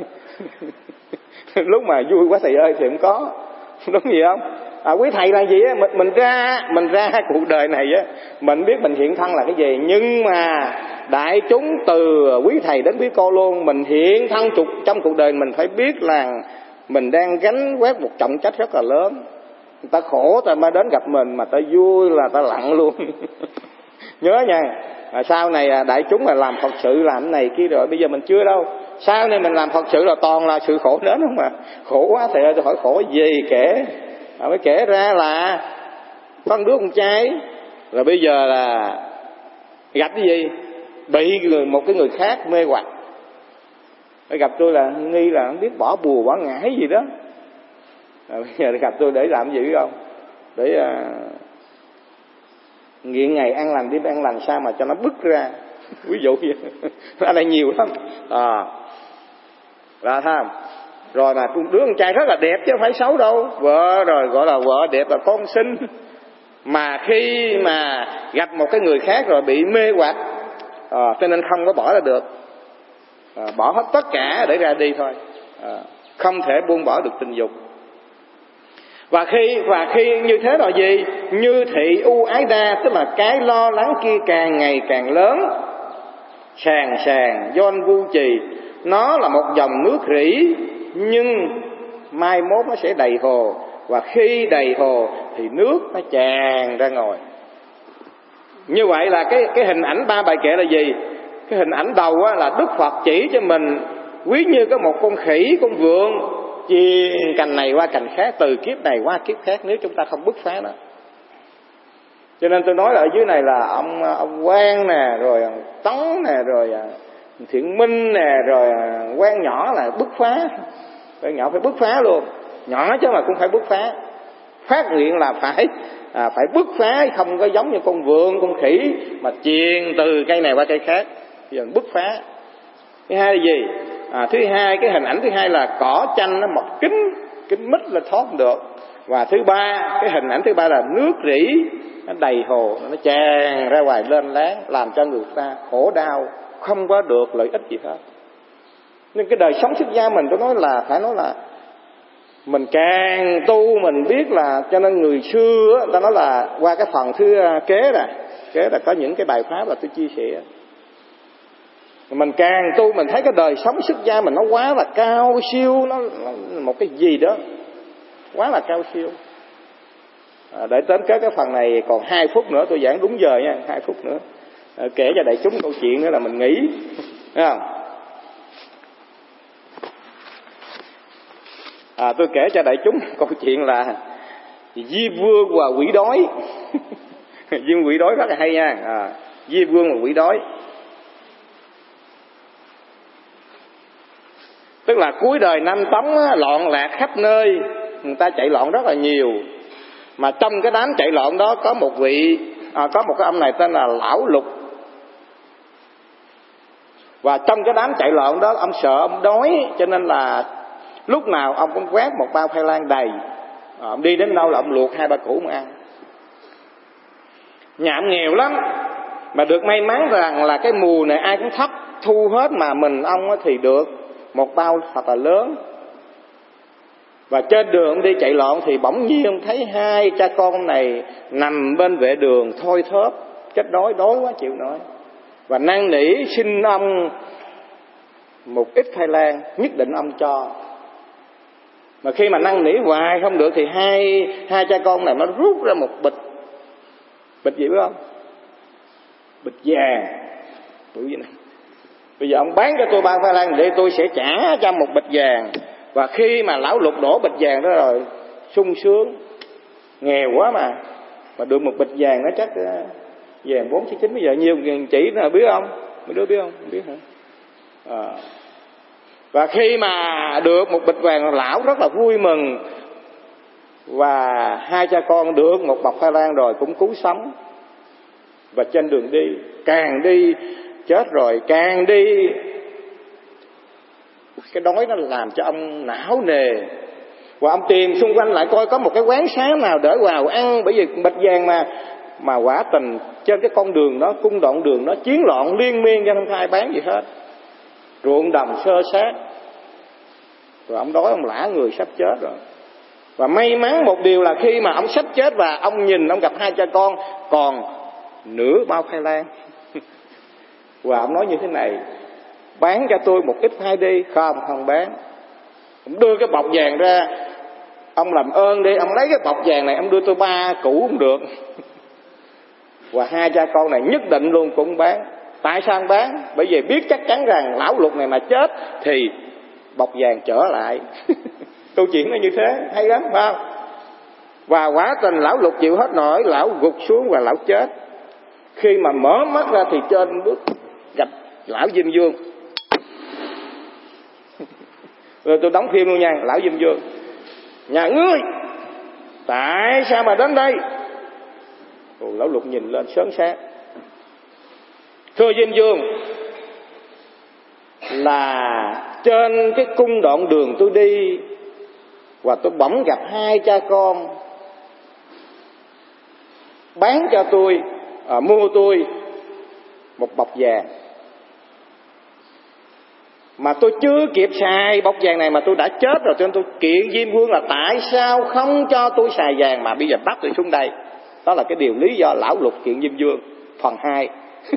Speaker 1: Lúc mà vui quá thầy ơi thì không có. Đúng gì không? À, quý thầy là gì á, mình, mình ra mình ra cuộc đời này á, mình biết mình hiện thân là cái gì, nhưng mà đại chúng từ quý thầy đến quý cô luôn, mình hiện thân trục trong cuộc đời mình phải biết là mình đang gánh vác một trọng trách rất là lớn. Người ta khổ ta mới đến gặp mình, mà ta vui là ta lặng luôn. Nhớ nha, à, sau này à, đại chúng là làm Phật sự làm cái này kia rồi, bây giờ mình chưa đâu. Sau này mình làm Phật sự là toàn là sự khổ đến không mà. Khổ quá thầy ơi, tôi hỏi khổ gì kể. À, mới kể ra là con đứa con trai rồi bây giờ là gặp cái gì bị người một cái người khác mê hoặc. Mới gặp tôi là nghi là không biết bỏ bùa bỏ ngải gì đó. À, bây giờ gặp tôi để làm gì biết không? Để à, nghiện ngày ăn lành đêm ăn lành sao mà cho nó bứt ra. Ví dụ vậy. Ở đây nhiều lắm. À, là thấy không? Rồi mà đứa con trai rất là đẹp chứ không phải xấu đâu. Vợ rồi gọi là vợ đẹp là con xinh. Mà khi mà gặp một cái người khác rồi bị mê hoặc, à, cho nên không có bỏ ra được. À, bỏ hết tất cả để ra đi thôi. À, không thể buông bỏ được tình dục. Và khi và khi như thế là gì? Như thị ưu ái đa, tức là cái lo lắng kia càng ngày càng lớn. Sàng sàng doan vu trì, nó là một dòng nước rỉ, nhưng mai mốt nó sẽ đầy hồ, và khi đầy hồ thì nước nó tràn ra ngoài. Như vậy là cái cái hình ảnh ba bài kệ là gì? Cái hình ảnh đầu á, là Đức Phật chỉ cho mình ví như có một con khỉ, con vượn chuyền cành này qua cành khác, từ kiếp này qua kiếp khác, nếu chúng ta không bứt phá nó. Cho nên tôi nói là ở dưới này là ông ông Quang nè, rồi Tấn nè, rồi Thiện Minh nè, rồi Quang nhỏ là bứt phá. Quang nhỏ phải bứt phá luôn, nhỏ chứ mà cũng phải bứt phá. Phát nguyện là phải à, phải bứt phá, không có giống như con vượn, con khỉ mà truyền từ cây này qua cây khác. Giờ bứt phá. Thứ hai là gì? À, thứ hai, cái hình ảnh thứ hai là cỏ chanh nó mọc kín, kín mít là thoát được. Và thứ ba, cái hình ảnh thứ ba là nước rỉ nó đầy hồ, nó tràn ra ngoài lên láng, làm cho người ta khổ đau, không có được lợi ích gì hết. Nên cái đời sống xuất gia mình tôi nói là phải nói là Mình càng tu mình biết là, cho nên người xưa ta nói là qua cái phần thứ kế nè, kế là có những cái bài pháp là tôi chia sẻ. Mình càng tu mình thấy cái đời sống xuất gia mình nó quá là cao siêu, nó, nó một cái gì đó quá là cao siêu. À, để đến kết cái phần này còn hai phút nữa, tôi giảng đúng giờ nha, hai phút nữa à, kể cho đại chúng câu chuyện nữa là mình nghỉ, thấy không? À, tôi kể cho đại chúng câu chuyện là Diêm Vương và quỷ đói. Diêm quỷ đói rất là hay nha. À, Diêm Vương và quỷ đói, tức là cuối đời năm Tống á, loạn lạc khắp nơi, người ta chạy loạn rất là nhiều. Mà trong cái đám chạy loạn đó có một vị à, có một cái ông này tên là Lão Lục. Và trong cái đám chạy loạn đó ông sợ ông đói, cho nên là lúc nào ông cũng quét một bao khoai lang đầy. À, ông đi đến đâu là ông luộc hai ba củ mà ăn. Nhà ông nghèo lắm, mà được may mắn rằng là cái mùa này ai cũng thấp thu hết, mà mình ông thì được một bao thật là lớn. Và trên đường ông đi chạy loạn thì bỗng nhiên ông thấy hai cha con này nằm bên vệ đường thôi thóp, chết đói, đói quá chịu nổi, và năn nỉ xin ông một ít khoai lang, nhất định ông cho. Mà khi mà năn nỉ hoài không được thì hai hai cha con này nó rút ra một bịch, bịch gì biết không? Bịch vàng. Bây giờ ông bán cho tôi ba khoai lang để tôi sẽ trả cho một bịch vàng. Và khi mà Lão Lục đổ bịch vàng đó rồi, sung sướng, nghèo quá mà mà được một bịch vàng nó chắc vàng bốn chín. Bây giờ nhiều nghìn chỉ nào biết không? Mấy đứa biết không? Không biết hả? À. Và khi mà được một bịch vàng, lão rất là vui mừng. Và hai cha con được một bọc khoai lang rồi cũng cứu sống. Và trên đường đi, càng đi chết rồi càng đi, cái đói nó làm cho ông não nề. Và ông tìm xung quanh lại coi có một cái quán xá nào để vào ăn, bởi vì bịch vàng mà mà quả tình trên cái con đường đó, cung đoạn đường đó chiến loạn liên miên, cho không ai bán gì hết, ruộng đồng sơ sát. Rồi ông đói, ông lả người sắp chết rồi. Và may mắn một điều là khi mà ông sắp chết và ông nhìn, ông gặp hai cha con còn nửa bao khoai lang. Và ông nói như thế này: bán cho tôi một ít khoai đi. Không, không bán. Ông đưa cái bọc vàng ra, ông làm ơn đi, ông lấy cái bọc vàng này, ông đưa tôi ba củ cũng được. Và hai cha con này nhất định luôn cũng bán. Tại sao ông bán? Bởi vì biết chắc chắn rằng Lão Lục này mà chết thì bọc vàng trở lại. Câu chuyện nó như thế, hay lắm phải không? Và quả tình Lão Lục chịu hết nổi, lão gục xuống và lão chết. Khi mà mở mắt ra thì trên bước gặp Lão Diêm Vương. Rồi tôi đóng phim luôn nha. Lão Diêm Vương: nhà ngươi tại sao mà đến đây? Rồi Lão Lục nhìn lên sớm sát: thưa Diêm Vương, là trên cái cung đoạn đường tôi đi, và tôi bỗng gặp hai cha con bán cho tôi, à, mua tôi một bọc vàng. Mà tôi chưa kịp xài bọc vàng này mà tôi đã chết rồi, cho nên tôi kiện Diêm Vương là tại sao không cho tôi xài vàng mà bây giờ bắt tôi xuống đây. Đó là cái điều lý do Lão Lục kiện Diêm Vương phần hai.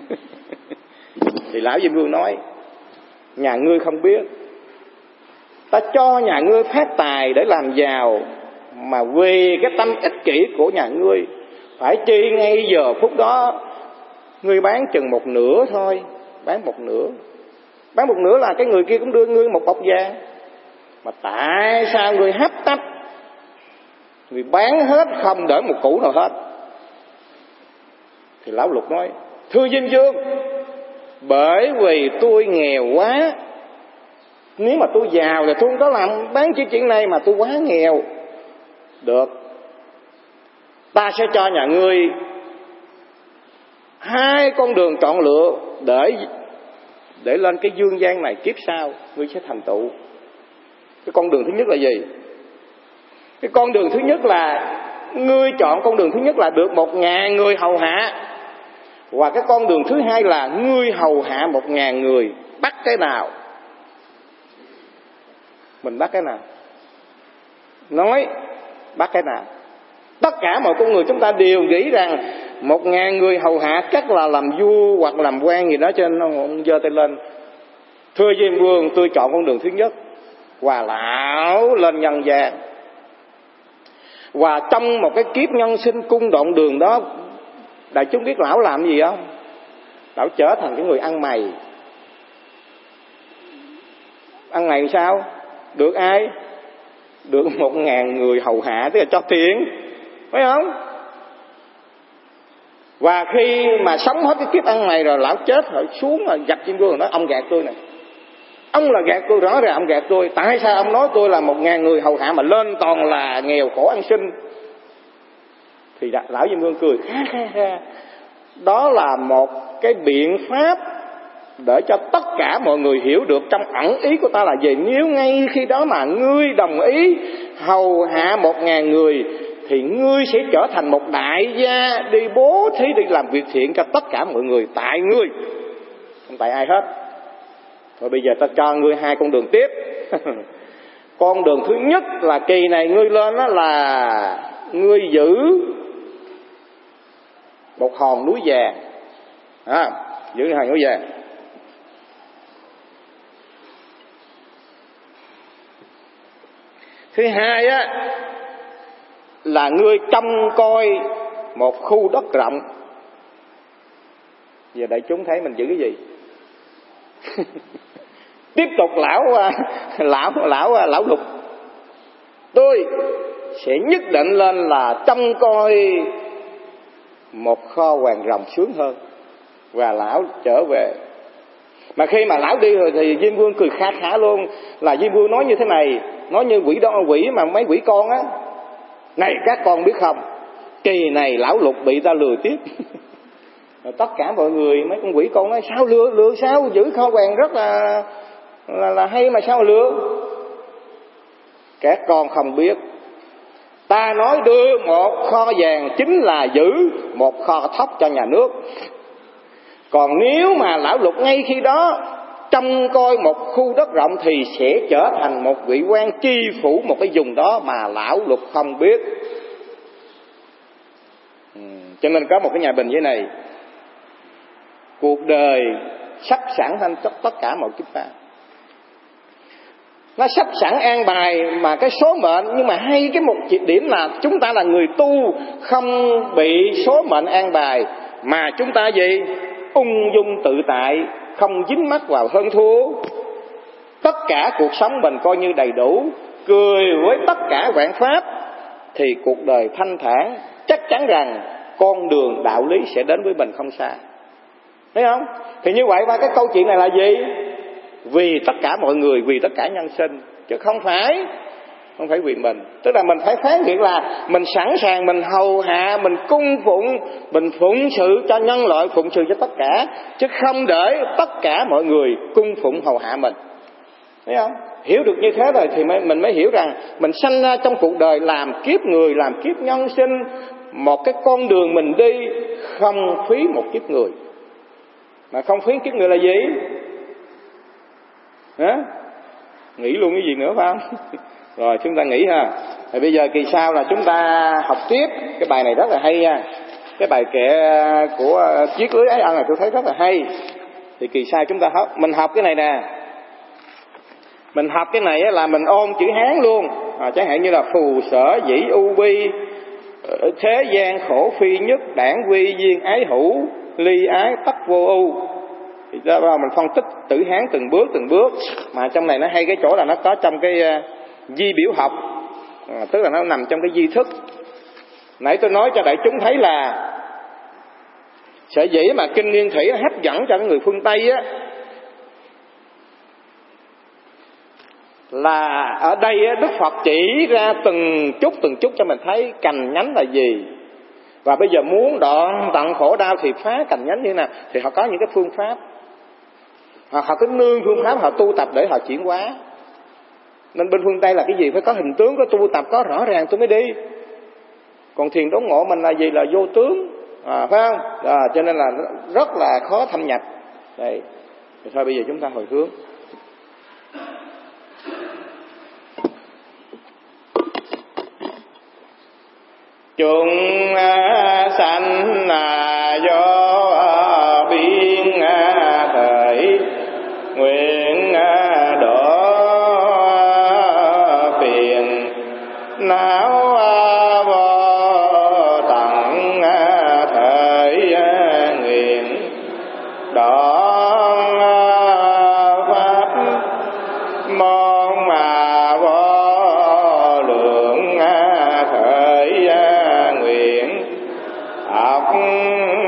Speaker 1: Thì Lão Diêm Vương nói: nhà ngươi không biết, ta cho nhà ngươi phát tài để làm giàu, mà vì cái tâm ích kỷ của nhà ngươi, phải chi ngay giờ phút đó ngươi bán chừng một nửa thôi. Bán một nửa. Bán một nửa là cái người kia cũng đưa ngươi một bọc vàng. Mà tại sao ngươi hấp tấp, ngươi bán hết không để một củ nào hết? Thì Lão Lục nói: thưa Diêm Vương, bởi vì tôi nghèo quá. Nếu mà tôi giàu thì tôi không có làm bán chỉ chuyện này, mà tôi quá nghèo. Được, ta sẽ cho nhà ngươi hai con đường chọn lựa để để lên cái dương gian này, kiếp sau ngươi sẽ thành tựu. Cái con đường thứ nhất là gì? Cái con đường thứ nhất là ngươi chọn con đường thứ nhất là được một ngàn người hầu hạ. Và cái con đường thứ hai là ngươi hầu hạ một ngàn người. Bắt cái nào? Mình bắt cái nào? nói bắt cái nào. Tất cả mọi con người chúng ta đều nghĩ rằng một ngàn người hầu hạ chắc là làm vua hoặc làm quan gì đó, cho nên nó giơ tay lên: thưa Diêm Vương, tôi chọn con đường thứ nhất. Và lão lên nhân gian. Và trong một cái kiếp nhân sinh cung độn đường đó, đại chúng biết lão làm gì không? Lão trở thành cái người ăn mày. Ăn mày sao? Được ai? Được một ngàn người hầu hạ, tức là cho tiền, phải không? Và khi mà sống hết cái kiếp ăn mày rồi, lão chết rồi xuống là gặp Diêm Vương, nói: ông gạt tôi nè, ông là gạt tôi, rõ ràng ông gạt tôi. Tại sao ông nói tôi là một ngàn người hầu hạ mà lên toàn là nghèo khổ ăn xin? Thì lão Diêm Vương cười ha ha ha. Đó là một cái biện pháp để cho tất cả mọi người hiểu được trong ẩn ý của ta là gì. Nếu ngay khi đó mà ngươi đồng ý hầu hạ một ngàn người, thì ngươi sẽ trở thành một đại gia, đi bố thí, đi làm việc thiện cho tất cả mọi người tại ngươi, không tại ai hết. Rồi bây giờ ta cho ngươi hai con đường tiếp. Con đường thứ nhất là kỳ này ngươi lên đó là ngươi giữ một hòn núi vàng, à, giữ hòn núi vàng. Thứ hai á là ngươi trông coi một khu đất rộng. Giờ đại chúng thấy mình giữ cái gì? Tiếp tục lão lão lão lão Lục: tôi sẽ nhất định lên là trông coi một kho hoàng rồng sướng hơn. Và lão trở về. Mà khi mà lão đi rồi thì Diêm Vương cười kha khá luôn. Là Diêm Vương nói như thế này, nói như quỷ đó, quỷ mà mấy quỷ con á: này các con biết không, kỳ này lão Lục bị ta lừa tiếp. Rồi tất cả mọi người, mấy con quỷ con nói: sao lừa? Lừa sao? Giữ kho vàng rất là là, là hay mà sao lừa? Các con không biết, ta nói đưa một kho vàng chính là giữ một kho thóc cho nhà nước. Còn nếu mà lão Lục ngay khi đó trông coi một khu đất rộng thì sẽ trở thành một vị quan chi phủ một cái vùng đó mà lão Lục không biết. Ừ, cho nên có một cái nhà bình như này: cuộc đời sắp sẵn thanh cho tất cả mọi kiếp ta. Nó sắp sẵn an bài mà cái số mệnh. Nhưng mà hay cái một điểm là chúng ta là người tu không bị số mệnh an bài, mà chúng ta gì? Ung dung tự tại, không dính mắc vào hơn thua. Tất cả cuộc sống mình coi như đầy đủ, cười với tất cả vạn pháp, thì cuộc đời thanh thản. Chắc chắn rằng con đường đạo lý sẽ đến với mình không xa. Thấy không? Thì như vậy ba cái câu chuyện này là gì? Vì tất cả mọi người, vì tất cả nhân sinh, chứ không phải không phải vì mình. Tức là mình phải phán thiện là mình sẵn sàng, mình hầu hạ, mình cung phụng, mình phụng sự cho nhân loại, phụng sự cho tất cả, chứ không để tất cả mọi người cung phụng hầu hạ mình. Thấy không? Hiểu được như thế rồi thì mình mới hiểu rằng mình sanh ra trong cuộc đời làm kiếp người, làm kiếp nhân sinh, một cái con đường mình đi không phí một kiếp người. Mà không phí kiếp người là gì? Hả? Nghĩ luôn cái gì nữa phải không? Rồi chúng ta nghĩ ha. Rồi bây giờ kỳ sau là chúng ta học tiếp. Cái bài này rất là hay nha. Cái bài kệ của Chiết Lưới Ái Ân này tôi thấy rất là hay. Thì kỳ sau chúng ta học, mình học cái này nè. Mình học cái này là mình ôn chữ Hán luôn. À, chẳng hạn như là phù sở dĩ u bi, thế gian khổ phi nhất, đảng quy duyên ái hữu, ly ái tắc vô ưu. Thì đó mình phân tích tử Hán từng bước từng bước. Mà trong này nó hay cái chỗ là nó có trong cái uh, di biểu học, à, tức là nó nằm trong cái di thức. Nãy tôi nói cho đại chúng thấy là sở dĩ mà kinh Nguyên Thủy nó hấp dẫn cho người phương Tây á, là ở đây á, Đức Phật chỉ ra từng chút từng chút cho mình thấy cành nhánh là gì. Và bây giờ muốn đoạn tận khổ đau thì phá cành nhánh như thế nào, thì họ có những cái phương pháp. Họ, họ cứ nương phương pháp họ tu tập để họ chuyển hóa. Nên bên phương Tây là cái gì? Phải có hình tướng, có tu tập, có rõ ràng tôi mới đi. Còn thiền đốn ngộ mình là gì? Là vô tướng, à, phải không? À, cho nên là rất là khó thâm nhập. Đây. Thì thôi bây giờ chúng ta hồi hướng. chúng sanh do biên khởi nguyện độ phiền não vô tận thời nguyện đoạn pháp môn mà vô lượng thời nguyện học